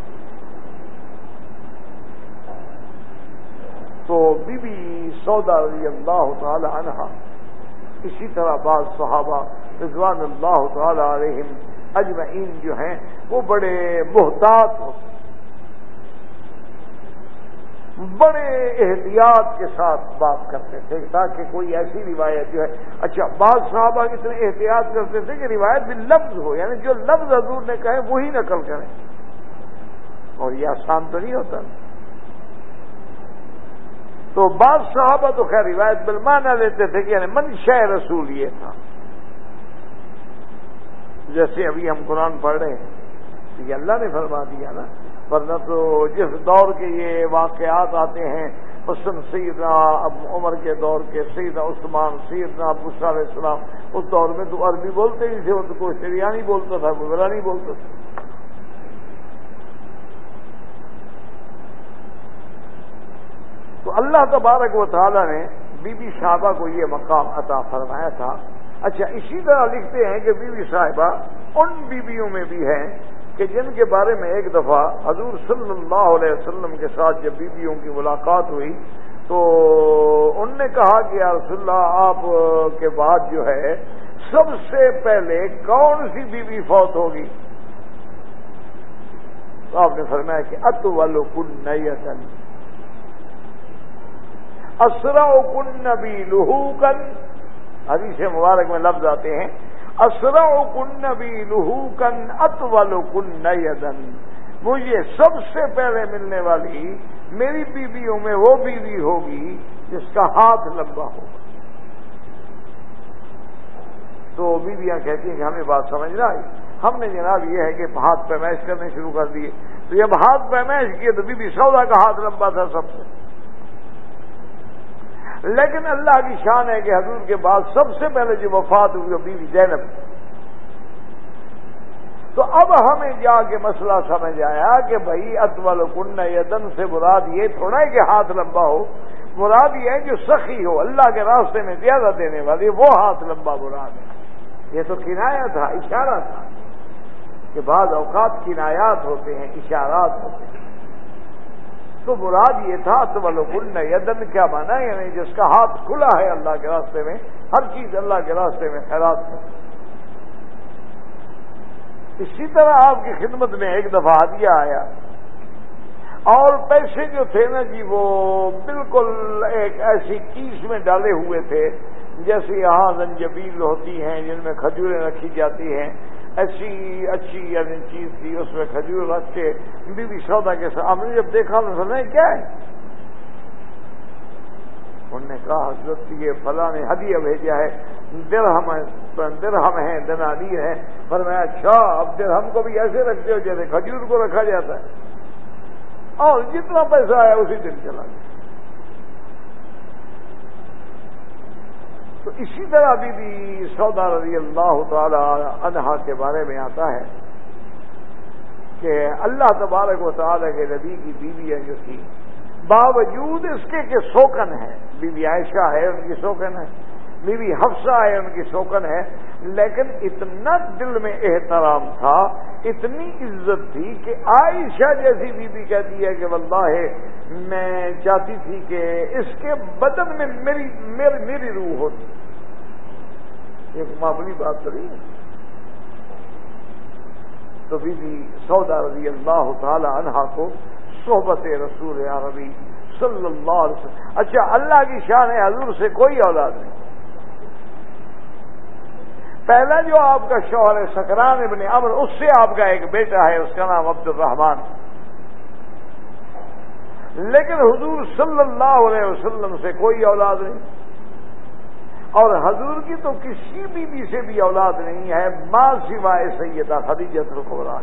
تو بی بی سودا رضی اللہ تعالی عنہا، اسی طرح بعض صحابہ رضوان اللہ تعالی علیہم اجمعین جو ہیں وہ بڑے محتاط ہوتے، بڑے احتیاط کے ساتھ بات کرتے تھے تاکہ کوئی ایسی روایت جو ہے، اچھا بعض صحابہ اتنے احتیاط کرتے تھے کہ روایت بھی لفظ ہو، یعنی جو لفظ حضور نے کہے وہی نقل کریں، اور یہ آسان تو نہیں ہوتا۔ تو بعض صحابہ تو خیر روایت بالمعنی لیتے تھے کہ یعنی منشاء رسول یہ تھا، جیسے ابھی ہم قرآن پڑھ رہے ہیں تو یہ اللہ نے فرما دیا نا، ورنہ تو جس دور کے یہ واقعات آتے ہیں، مثلاً سیدنا عمر کے دور کے، سیدنا عثمان، سیدنا موسیٰ علیہ السلام، اس دور میں تو عربی بولتے ہی تھے، وہ تو کوئی سریانی بولتا تھا، کوئی برانی بولتا تھا۔ تو اللہ تبارک و تعالی نے بی بی صاحبہ کو یہ مقام عطا فرمایا تھا۔ اچھا اسی طرح لکھتے ہیں کہ بی بی صاحبہ ان بیویوں میں بھی ہیں کہ جن کے بارے میں ایک دفعہ حضور صلی اللہ علیہ وسلم کے ساتھ جب بیویوں کی ملاقات ہوئی تو ان نے کہا کہ یا رسول اللہ آپ کے بعد جو ہے سب سے پہلے کون سی بیوی فوت ہوگی؟ تو آپ نے فرمایا کہ اطولکن اسرعکن بیلہوکن، حدیث مبارک میں لفظ آتے ہیں اسرعکن بیلہوکن اطولکن یدن، مجھے سب سے پہلے ملنے والی میری بیویوں میں وہ بیوی ہوگی جس کا ہاتھ لمبا ہوگا۔ تو بیویاں کہتی ہیں کہ ہمیں بات سمجھ نہ آئی، ہم نے جناب یہ ہے کہ ہاتھ پیمائش کرنے شروع کر دیے، تو جب ہاتھ پیمائش کیے تو بی بی سودا کا ہاتھ لمبا تھا سب سے، لیکن اللہ کی شان ہے کہ حضور کے بعد سب سے پہلے جو وفات ہوئی وہ بیوی زینب۔ تو اب ہمیں جا کے مسئلہ سمجھ آیا کہ بھائی اطولکن یدن سے مراد یہ تھوڑا ہے کہ ہاتھ لمبا ہو، مراد یہ ہے جو سخی ہو، اللہ کے راستے میں زیادہ دینے والی، وہ ہاتھ لمبا مراد ہے۔ یہ تو کنایا تھا، اشارہ تھا کہ بعض اوقات کنایات ہوتے ہیں، اشارات ہوتے ہیں۔ تو مراد یہ تھا اطولکن یدن، کیا مانا یعنی جس کا ہاتھ کھلا ہے اللہ کے راستے میں، ہر چیز اللہ کے راستے میں خیرات کرے۔ اسی طرح آپ کی خدمت میں ایک دفعہ ہدیہ آیا اور پیسے جو تھے نا جی وہ بالکل ایک ایسی کیس میں ڈالے ہوئے تھے جیسے یہاں زنجبیل ہوتی ہیں جن میں کھجوریں رکھی جاتی ہیں، ایسی اچھی یعنی چیز تھی، اس میں کھجور رکھ کے بی بی سودا کے ساتھ ہم نے جب دیکھا تو سمجھا کیا ہے؟ انہوں نے کہا حضرت یہ فلاں نے ہدیہ بھیجا ہے، درہم درہم ہے، دنانیر ہے۔ فرمایا اچھا اب درہم کو بھی ایسے رکھتے ہو جیسے کھجور کو رکھا جاتا ہے، اور جتنا پیسہ آیا اسی دن چلا گیا۔ تو اسی طرح بی بی سودا رضی اللہ تعالی عنہا کے بارے میں آتا ہے کہ اللہ تبارک و تعالی کے نبی کی بیویاں جو تھی باوجود اس کے کہ سوکن ہے، بی بی عائشہ ہے ان کی سوکن ہے، بی بی حفصہ ہے ان کی سوکن ہے، لیکن اتنا دل میں احترام تھا، اتنی عزت تھی کہ عائشہ جیسی بی بی کہتی ہے کہ واللہ میں چاہتی تھی کہ اس کے بدن میں میری میری, میری روح ہوتی۔ ایک معمولی بات تو نہیں ہے۔ تو بی بی سودا رضی اللہ تعالی عنہا کو صحبت رسول عربی صلی اللہ علیہ وسلم، اچھا اللہ کی شان ہے حضور سے کوئی اولاد نہیں۔ پہلا جو آپ کا شوہر ہے سکران ابن عمر، اس سے آپ کا ایک بیٹا ہے، اس کا نام عبد الرحمان، لیکن حضور صلی اللہ علیہ وسلم سے کوئی اولاد نہیں، اور حضور کی تو کسی بیوی سے بھی اولاد نہیں ہے ماں سوائے سیدہ خدیجہ الکبریٰ،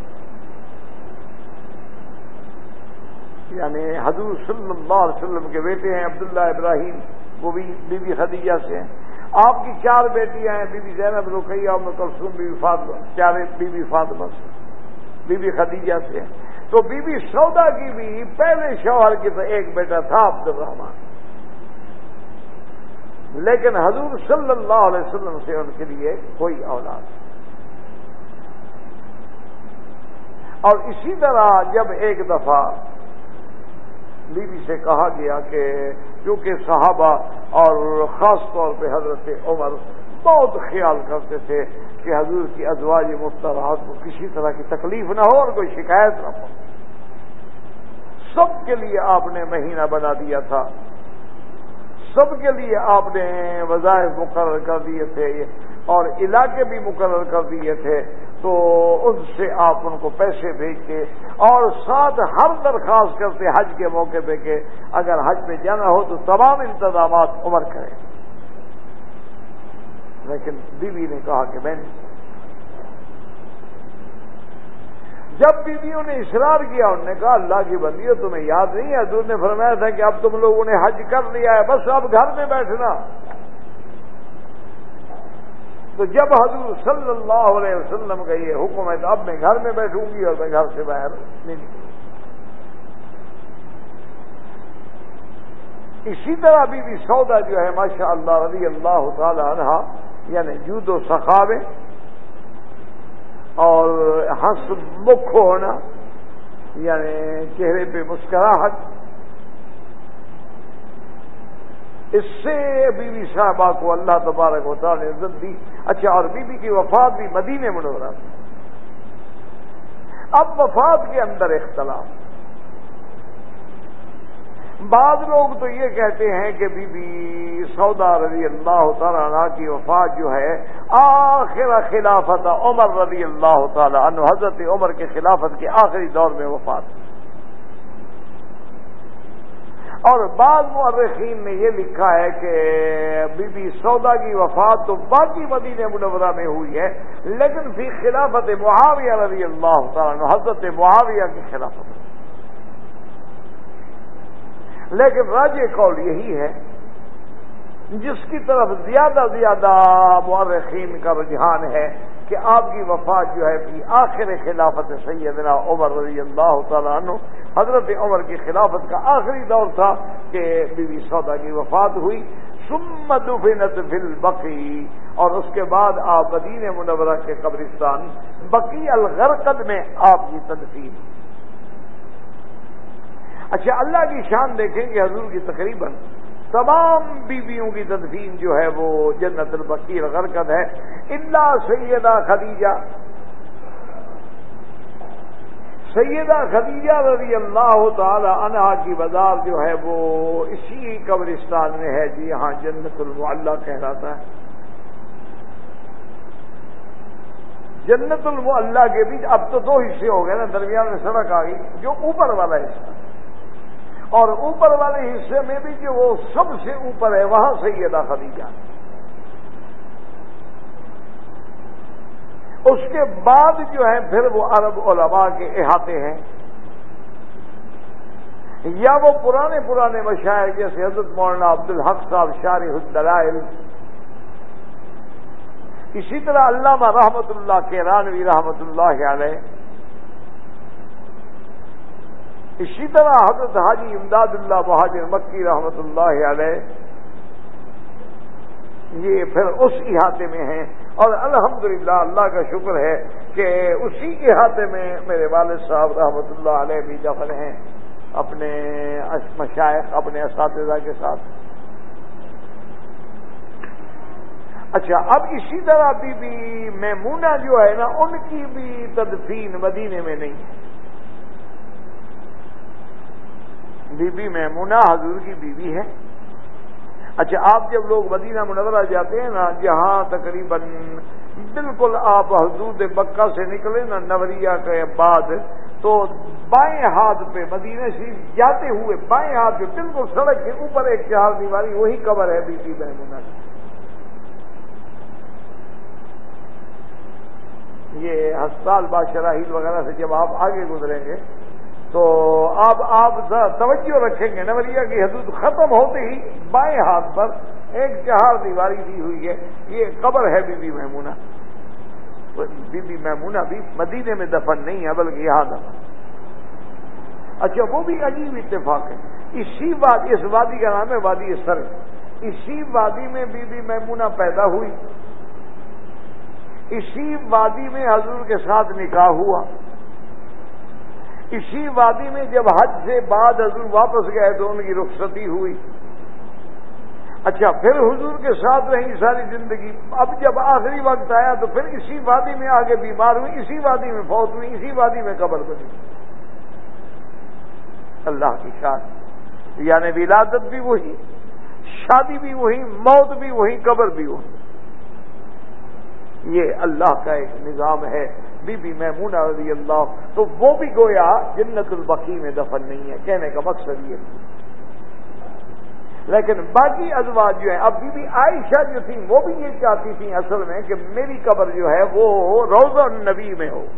یعنی حضور صلی اللہ علیہ وسلم کے بیٹے ہیں عبداللہ ابراہیم، وہ بھی بی بی خدیجہ سے ہیں۔ آپ کی چار بیٹیاں ہیں، بی بی زینب، رقیہ، ام کلثوم، بی بی فاطمہ، چار بی بی فاطمہ سے، بی بی خدیجہ سے ہیں۔ تو بی بی سودا کی بھی پہلے شوہر کی تو ایک بیٹا تھا عبد الرحمان، لیکن حضور صلی اللہ علیہ وسلم سے ان کے لیے کوئی اولاد نہیں۔ اور اسی طرح جب ایک دفعہ بیوی سے کہا گیا کہ کیونکہ صحابہ اور خاص طور پہ حضرت عمر بہت خیال کرتے تھے کہ حضور کی ازواج مطہرات کو کسی طرح کی تکلیف نہ ہو اور کوئی شکایت نہ ہو، سب کے لیے آپ نے مہینہ بنا دیا تھا، سب کے لیے آپ نے وظائف مقرر کر دیے تھے اور علاقے بھی مقرر کر دیے تھے، تو ان سے آپ ان کو پیسے بھیجتے اور ساتھ ہر درخواست کرتے حج کے موقع پہ کہ اگر حج پہ جانا ہو تو تمام انتظامات عمر کریں. لیکن بیوی نے کہا کہ میں نہیں. جب بیویوں نے اصرار کیا انہوں نے کہا اللہ کی بندی ہو تمہیں یاد نہیں ہے حضور نے فرمایا تھا کہ اب تم لوگوں نے حج کر لیا ہے بس اب گھر میں بیٹھنا. تو جب حضور صلی اللہ علیہ وسلم کا یہ حکم ہے تو اب میں گھر میں بیٹھوں گی اور میں گھر سے باہر نہیں نکلوں. اسی طرح بی بی سودا جو ہے ماشاء اللہ رضی اللہ تعالی عنہا یعنی جود و سخاوے اور ہنس مکھ ہونا یعنی چہرے پہ مسکراہٹ، اس سے بی بی صاحبہ کو اللہ تبارک و تعالی نے عزت دی. اچھا، اور بی بی کی وفات بھی مدینے منورہ میں. اب وفات کے اندر اختلاف. بعض لوگ تو یہ کہتے ہیں کہ بی بی سودا رضی اللہ تعالی عنہ کی وفات جو ہے آخر خلافت عمر رضی اللہ تعالی عنہ، حضرت عمر کے خلافت کے آخری دور میں وفات. اور بعض مورخین نے یہ لکھا ہے کہ بی بی سودا کی وفات تو باقی مدینہ منورہ میں ہوئی ہے لیکن فی خلافت معاویہ رضی اللہ تعالی عنہ، حضرت معاویہ کی خلافت. لیکن راجح قول یہی ہے جس کی طرف زیادہ زیادہ مورخین کا رجحان ہے کہ آپ کی وفات جو ہے فی آخر خلافت سیدنا عمر رضی اللہ تعالیٰ عنہ، حضرت عمر کی خلافت کا آخری دور تھا کہ بی بی سودا کی وفات ہوئی. ثم دفنت فی البقیع، اور اس کے بعد آپ مدینہ منورہ کے قبرستان بقیع الغرقد میں آپ کی تدفین. اچھا، اللہ کی شان دیکھیں کہ حضور کی تقریباً تمام بیویوں کی تدفین جو ہے وہ جنت البقیع الغرقد ہے الا سیدہ خدیجہ. سیدہ خدیجہ رضی اللہ تعالی عنہا کی مزار جو ہے وہ اسی قبرستان میں ہے. جی ہاں، جنت المعلی کہلاتا ہے. جنت المعلی کے بیچ اب تو دو حصے ہو گئے نا، درمیان میں سڑک آ گئی. جو اوپر والا حصہ اور اوپر والے حصے میں بھی جو وہ سب سے اوپر ہے وہاں سیدہ خدیجہ. اس کے بعد جو ہے پھر وہ عرب علماء کے احاطے ہیں یا وہ پرانے پرانے مشائخ جیسے حضرت مولانا عبدالحق صاحب شارح الدلائل، اسی طرح علامہ رحمت اللہ کیرانوی رحمت اللہ علیہ، اسی طرح حضرت حاجی امداد اللہ مہاجر مکی رحمت اللہ علیہ، یہ پھر اس احاطے میں ہیں. اور الحمدللہ اللہ کا شکر ہے کہ اسی احاطے میں میرے والد صاحب رحمت اللہ علیہ بھی دفن ہیں اپنے مشائخ اپنے اساتذہ کے ساتھ. اچھا، اب اسی طرح بی بی میمونہ جو ہے نا ان کی بھی تدفین مدینے میں نہیں. بی بی میمونہ حضور کی بیوی ہے. اچھا، آپ جب لوگ مدینہ منورہ جاتے ہیں نا، جہاں تقریباً بالکل آپ حدود مکہ سے نکلے نا نوریہ کے بعد، تو بائیں ہاتھ پہ مدینہ شریف جاتے ہوئے بائیں ہاتھ پہ بالکل سڑک کے اوپر ایک چہار دیواری وہی قبر ہے بی بی میمونہ کی. یہ ہسپتال بادشاہیل وغیرہ سے جب آپ آگے گزریں گے تو آپ آپ توجہ رکھیں گے نوریہ کی حدود ختم ہوتے ہی بائیں ہاتھ پر ایک چہار دیواری دی ہوئی ہے، یہ قبر ہے بی بی میمونہ. بی بی میمونہ بھی مدینے میں دفن نہیں ہے بلکہ یہاں دفن. اچھا، وہ بھی عجیب اتفاق ہے. اسی وادی، اس وادی کا نام ہے وادی سر، اسی وادی میں بی بی میمونہ پیدا ہوئی، اسی وادی میں حضور کے ساتھ نکاح ہوا، اسی وادی میں جب حج سے بعد حضور واپس گئے تو ان کی رخصتی ہوئی. اچھا، پھر حضور کے ساتھ رہی ساری زندگی. اب جب آخری وقت آیا تو پھر اسی وادی میں آگے بیمار ہوئی، اسی وادی میں فوت ہوئی، اسی وادی میں قبر بنی. اللہ کی شان، یعنی ولادت بھی وہی، شادی بھی وہی، موت بھی وہی، قبر بھی وہی. یہ اللہ کا ایک نظام ہے. بی بی میمونہ رضی اللہ تو وہ بھی گویا جنت البقیع میں دفن نہیں ہے. کہنے کا مقصد یہ، لیکن باقی ازواج جو ہیں، اب بی بی عائشہ جو تھی وہ بھی یہ چاہتی تھیں اصل میں کہ میری قبر جو ہے وہ روضہ النبی میں ہو،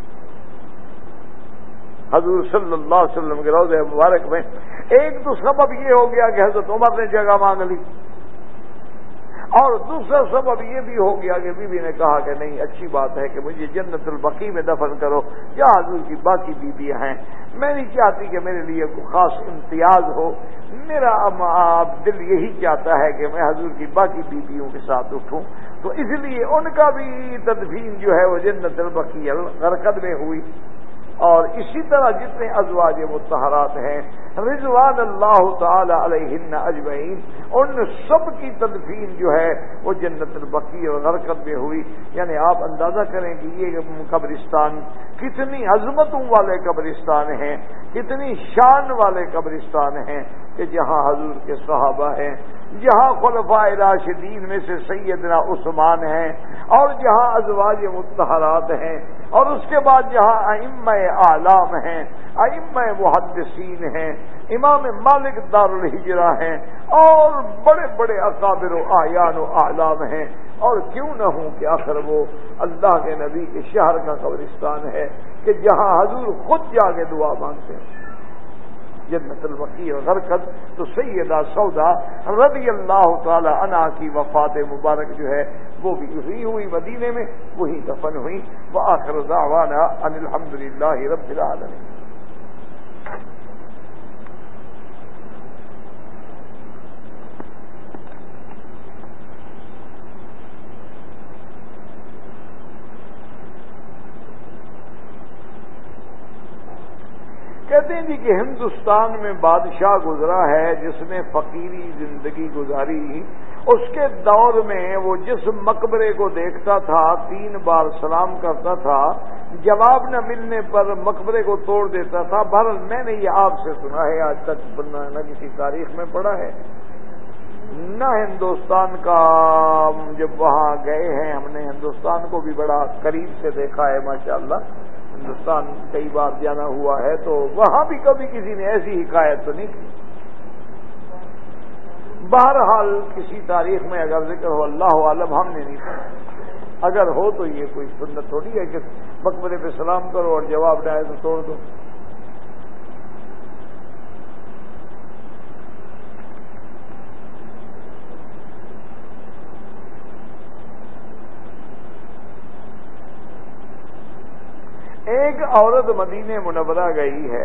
حضور صلی اللہ علیہ وسلم کے روضہ مبارک میں. ایک تو سبب یہ ہو گیا کہ حضرت عمر نے جگہ مانگ لی، اور دوسرا سبب یہ بھی ہو گیا کہ بی بی نے کہا کہ نہیں، اچھی بات ہے کہ مجھے جنت البقیع میں دفن کرو، کیا حضور کی باقی بیویاں ہیں، میں نہیں چاہتی کہ میرے لیے کوئی خاص امتیاز ہو، میرا دل یہی چاہتا ہے کہ میں حضور کی باقی بیویوں کے ساتھ اٹھوں. تو اس لیے ان کا بھی تدفین جو ہے وہ جنت البقیع الغرقد میں ہوئی. اور اسی طرح جتنے ازواج مطہرات ہیں رضوان اللہ تعالی علیہن اجمعین، ان سب کی تدفین جو ہے وہ جنت البقیع اور غرقد میں ہوئی. یعنی آپ اندازہ کریں کہ یہ قبرستان کتنی عظمتوں والے قبرستان ہیں، کتنی شان والے قبرستان ہیں، کہ جہاں حضور کے صحابہ ہیں، جہاں خلفائے راشدین میں سے سیدنا عثمان ہیں، اور جہاں ازواج مطہرات ہیں، اور اس کے بعد جہاں ائمہ اعلام ہیں، ائمہ محدثین ہیں، امام مالک دار الہجرہ ہیں، اور بڑے بڑے اکابر و اعیان و اعلام ہیں. اور کیوں نہ ہوں کہ آخر وہ اللہ کے نبی کے شہر کا قبرستان ہے کہ جہاں حضور خود جا کے دعا مانگتے ہیں، جنت البقیع غرقد. تو سیدہ سودا رضی اللہ تعالی عنہا کی وفات مبارک جو ہے وہ بھی ہوئی ہوئی مدینے میں، وہی دفن ہوئی. وآخر دعوانا ان الحمدللہ رب العالمین. کہتے ہیں جی کہ ہندوستان میں بادشاہ گزرا ہے جس نے فقیری زندگی گزاری. اس کے دور میں وہ جس مقبرے کو دیکھتا تھا تین بار سلام کرتا تھا، جواب نہ ملنے پر مقبرے کو توڑ دیتا تھا. بہرحال میں نے یہ آپ سے سنا ہے، آج تک نہ کسی تاریخ میں پڑھا ہے نہ ہندوستان کا. جب وہاں گئے ہیں ہم نے ہندوستان کو بھی بڑا قریب سے دیکھا ہے ماشاءاللہ. ہندوستان کئی بار جانا ہوا ہے تو وہاں بھی کبھی کسی نے ایسی حکایت تو نہیں کی. بہرحال کسی تاریخ میں اگر ذکر ہو، اللہ عالم، ہم نے نہیں پڑھا. اگر ہو تو یہ کوئی سنت تھوڑی ہے کہ مقبرے پہ سلام کرو اور جواب نہ آئے تو توڑ دو. ایک عورت مدینہ منورہ گئی ہے.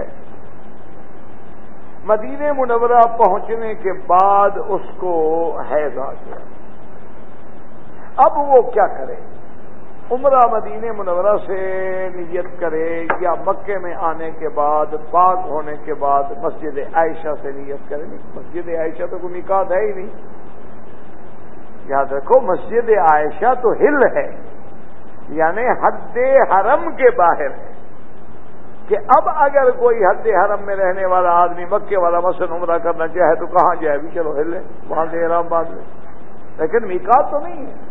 مدینہ منورہ پہنچنے کے بعد اس کو حیض آ گیا. اب وہ کیا کرے؟ عمرہ مدینہ منورہ سے نیت کرے یا مکے میں آنے کے بعد پاک ہونے کے بعد مسجد عائشہ سے نیت کرے؟ نہیں، مسجد عائشہ تو کوئی میقات ہے ہی نہیں. یاد رکھو مسجد عائشہ تو ہل ہے، یعنی حد حرم کے باہر ہے. کہ اب اگر کوئی حد حرم میں رہنے والا آدمی مکے والا مثلا عمرہ کرنا چاہے تو کہاں جائے؟ بھی چلو ہلے وہاں سے احرام باندھ لے، لیکن میقات تو نہیں ہے.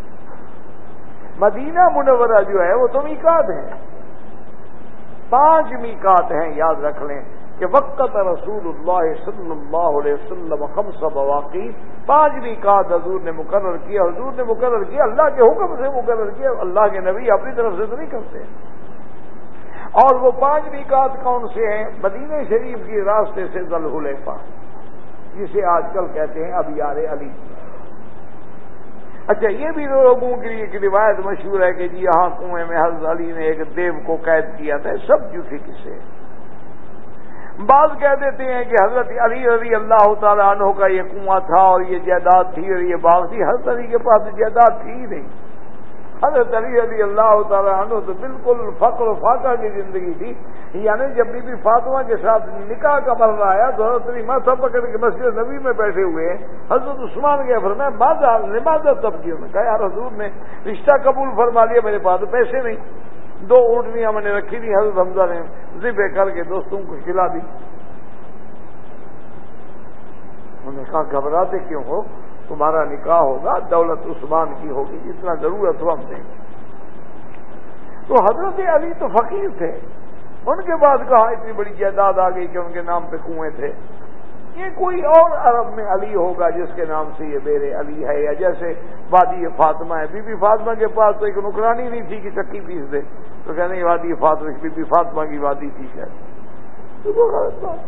مدینہ منورہ جو ہے وہ تو میقات ہے. پانچ میقات ہیں، یاد رکھ لیں کہ وقت رسول اللہ صلی اللہ علیہ وسلم خمس مواقیت. پانچ میقات حضور نے مقرر کیا. حضور نے مقرر کیا، اللہ کے حکم سے مقرر کیا، اللہ کے نبی اپنی طرف سے تو نہیں کرتے. اور وہ پانچ میقات کون سے ہیں؟ مدینہ شریف کی راستے سے ذو الحلیفہ، جسے آج کل کہتے ہیں ابیار علی. اچھا، یہ بھی لوگوں کے لیے ایک روایت مشہور ہے کہ جی یہاں کنویں میں حضرت علی نے ایک دیو کو قید کیا تھا. سب جھوٹے قصے. بعض کہہ دیتے ہیں کہ حضرت علی رضی اللہ تعالیٰ عنہ کا یہ کنواں تھا اور یہ جائیداد تھی اور یہ باغ تھی. حضرت علی کے پاس جائیداد تھی ہی نہیں. حضرت علی رضی اللہ تعالیٰ عنہ تو بالکل فقر و فاقہ کی زندگی تھی. یعنی جب بی بی فاطمہ کے ساتھ نکاح کا مرحلہ آیا تو حضرت علی ماتھا پکڑ کے مسجد نبی میں بیٹھے ہوئے ہیں. حضرت عثمان کے فرمایا بعد نمازت تب کی. انہوں نے کہا یار حضور نے رشتہ قبول فرما لیا، میرے پاس پیسے نہیں. دو اونٹنیاں میں نے رکھی تھی، حضرت حمزہ نے ذبح کر کے دوستوں کو کھلا دی. انہوں نے کہا گھبراتے کیوں ہو، تمہارا نکاح ہوگا، دولت عثمان کی ہوگی، جتنا ضرورت ہو ہم دیں گے۔ تو حضرت علی تو فقیر تھے، ان کے بعد کہا اتنی بڑی جائیداد آ گئی کہ ان کے نام پہ کنویں تھے، یہ کوئی اور عرب میں علی ہوگا جس کے نام سے یہ بیر علی ہے، یا جیسے وادی فاطمہ ہے، بی بی فاطمہ کے پاس تو ایک نکرانی نہیں تھی کہ چکی پیس دے، تو کہنے یہ وادی فاطمہ، بی بی فاطمہ کی وادی تھی شاید، تو وہ غلط بات۔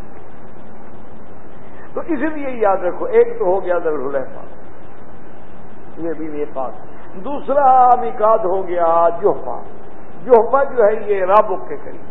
تو اس لیے یاد رکھو، ایک تو ہو گیا ذوالحلیفہ، یہ بھی میقات، دوسرا میقات ہو گیا جحفہ۔ جحفہ جو ہے یہ رابق کے قریب۔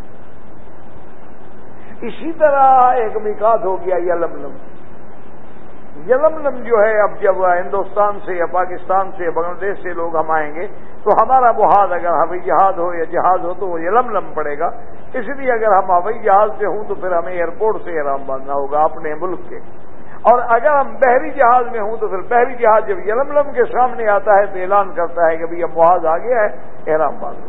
اسی طرح ایک میقات ہو گیا یلملم۔ یلملم جو ہے، اب جب ہندوستان سے یا پاکستان سے یا بنگلہ دیش سے لوگ ہم آئیں گے تو ہمارا محاذ اگر ہوائی جہاز ہو یا جہاز ہو تو وہ یلملم پڑے گا، اس لیے اگر ہم ہوائی جہاز سے ہوں تو پھر ہمیں ایئرپورٹ سے احرام باندھنا ہوگا اپنے ملک کے، اور اگر ہم بحری جہاز میں ہوں تو پھر بحری جہاز جب یلملم کے سامنے آتا ہے تو اعلان کرتا ہے کہ بھئی اب محاذ آ گیا ہے، احرام باندھو۔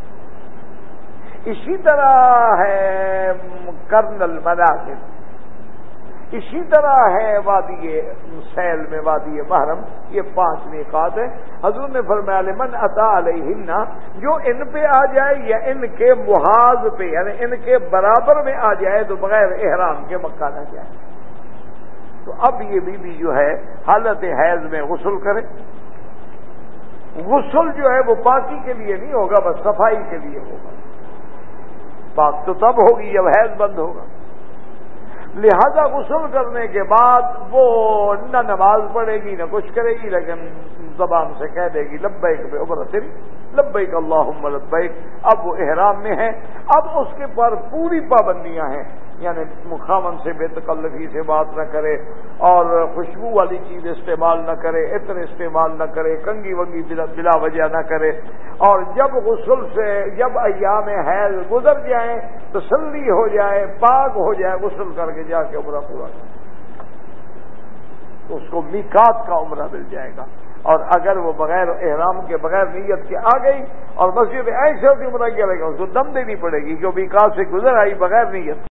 اسی طرح ہے کرن المنازل، اسی طرح ہے وادی سیل میں وادی محرم، یہ پانچ میقات ہیں۔ حضور نے فرمایا لمن اتی علیہن، جو ان پہ آ جائے یا ان کے محاذ پہ یعنی ان کے برابر میں آ جائے تو بغیر احرام کے مکہ نہ جائے۔ تو اب یہ بی بی جو ہے حالت حیض میں غسل کرے، غسل جو ہے وہ پاکی کے لیے نہیں ہوگا، بس صفائی کے لیے ہوگا، پاک تو تب ہوگی جب حیض بند ہوگا، لہذا غسل کرنے کے بعد وہ نہ نماز پڑھے گی نہ کچھ کرے گی، لیکن زبان سے کہہ دے گی لبیک بعمرۃ، لبیک اللہم لبیک۔ اب وہ احرام میں ہے، اب اس کے پر پوری پابندیاں ہیں، یعنی خامن سے بے تکلفی سے بات نہ کرے، اور خوشبو والی چیز استعمال نہ کرے، عطر استعمال نہ کرے، کنگھی ونگی بلا, بلا وجہ نہ کرے، اور جب غسل سے جب ایام حیض گزر جائیں تسلی ہو جائے، پاک ہو جائے، غسل کر کے جا کے عمرہ پورا کرے تو اس کو میقات کا عمرہ مل جائے گا۔ اور اگر وہ بغیر احرام کے بغیر نیت کے آ گئی اور مسجد عائشہ سے عمرہ کیا لے گا، اس کو دم دینی پڑے گی، جو میقات سے گزر آئی بغیر نیت۔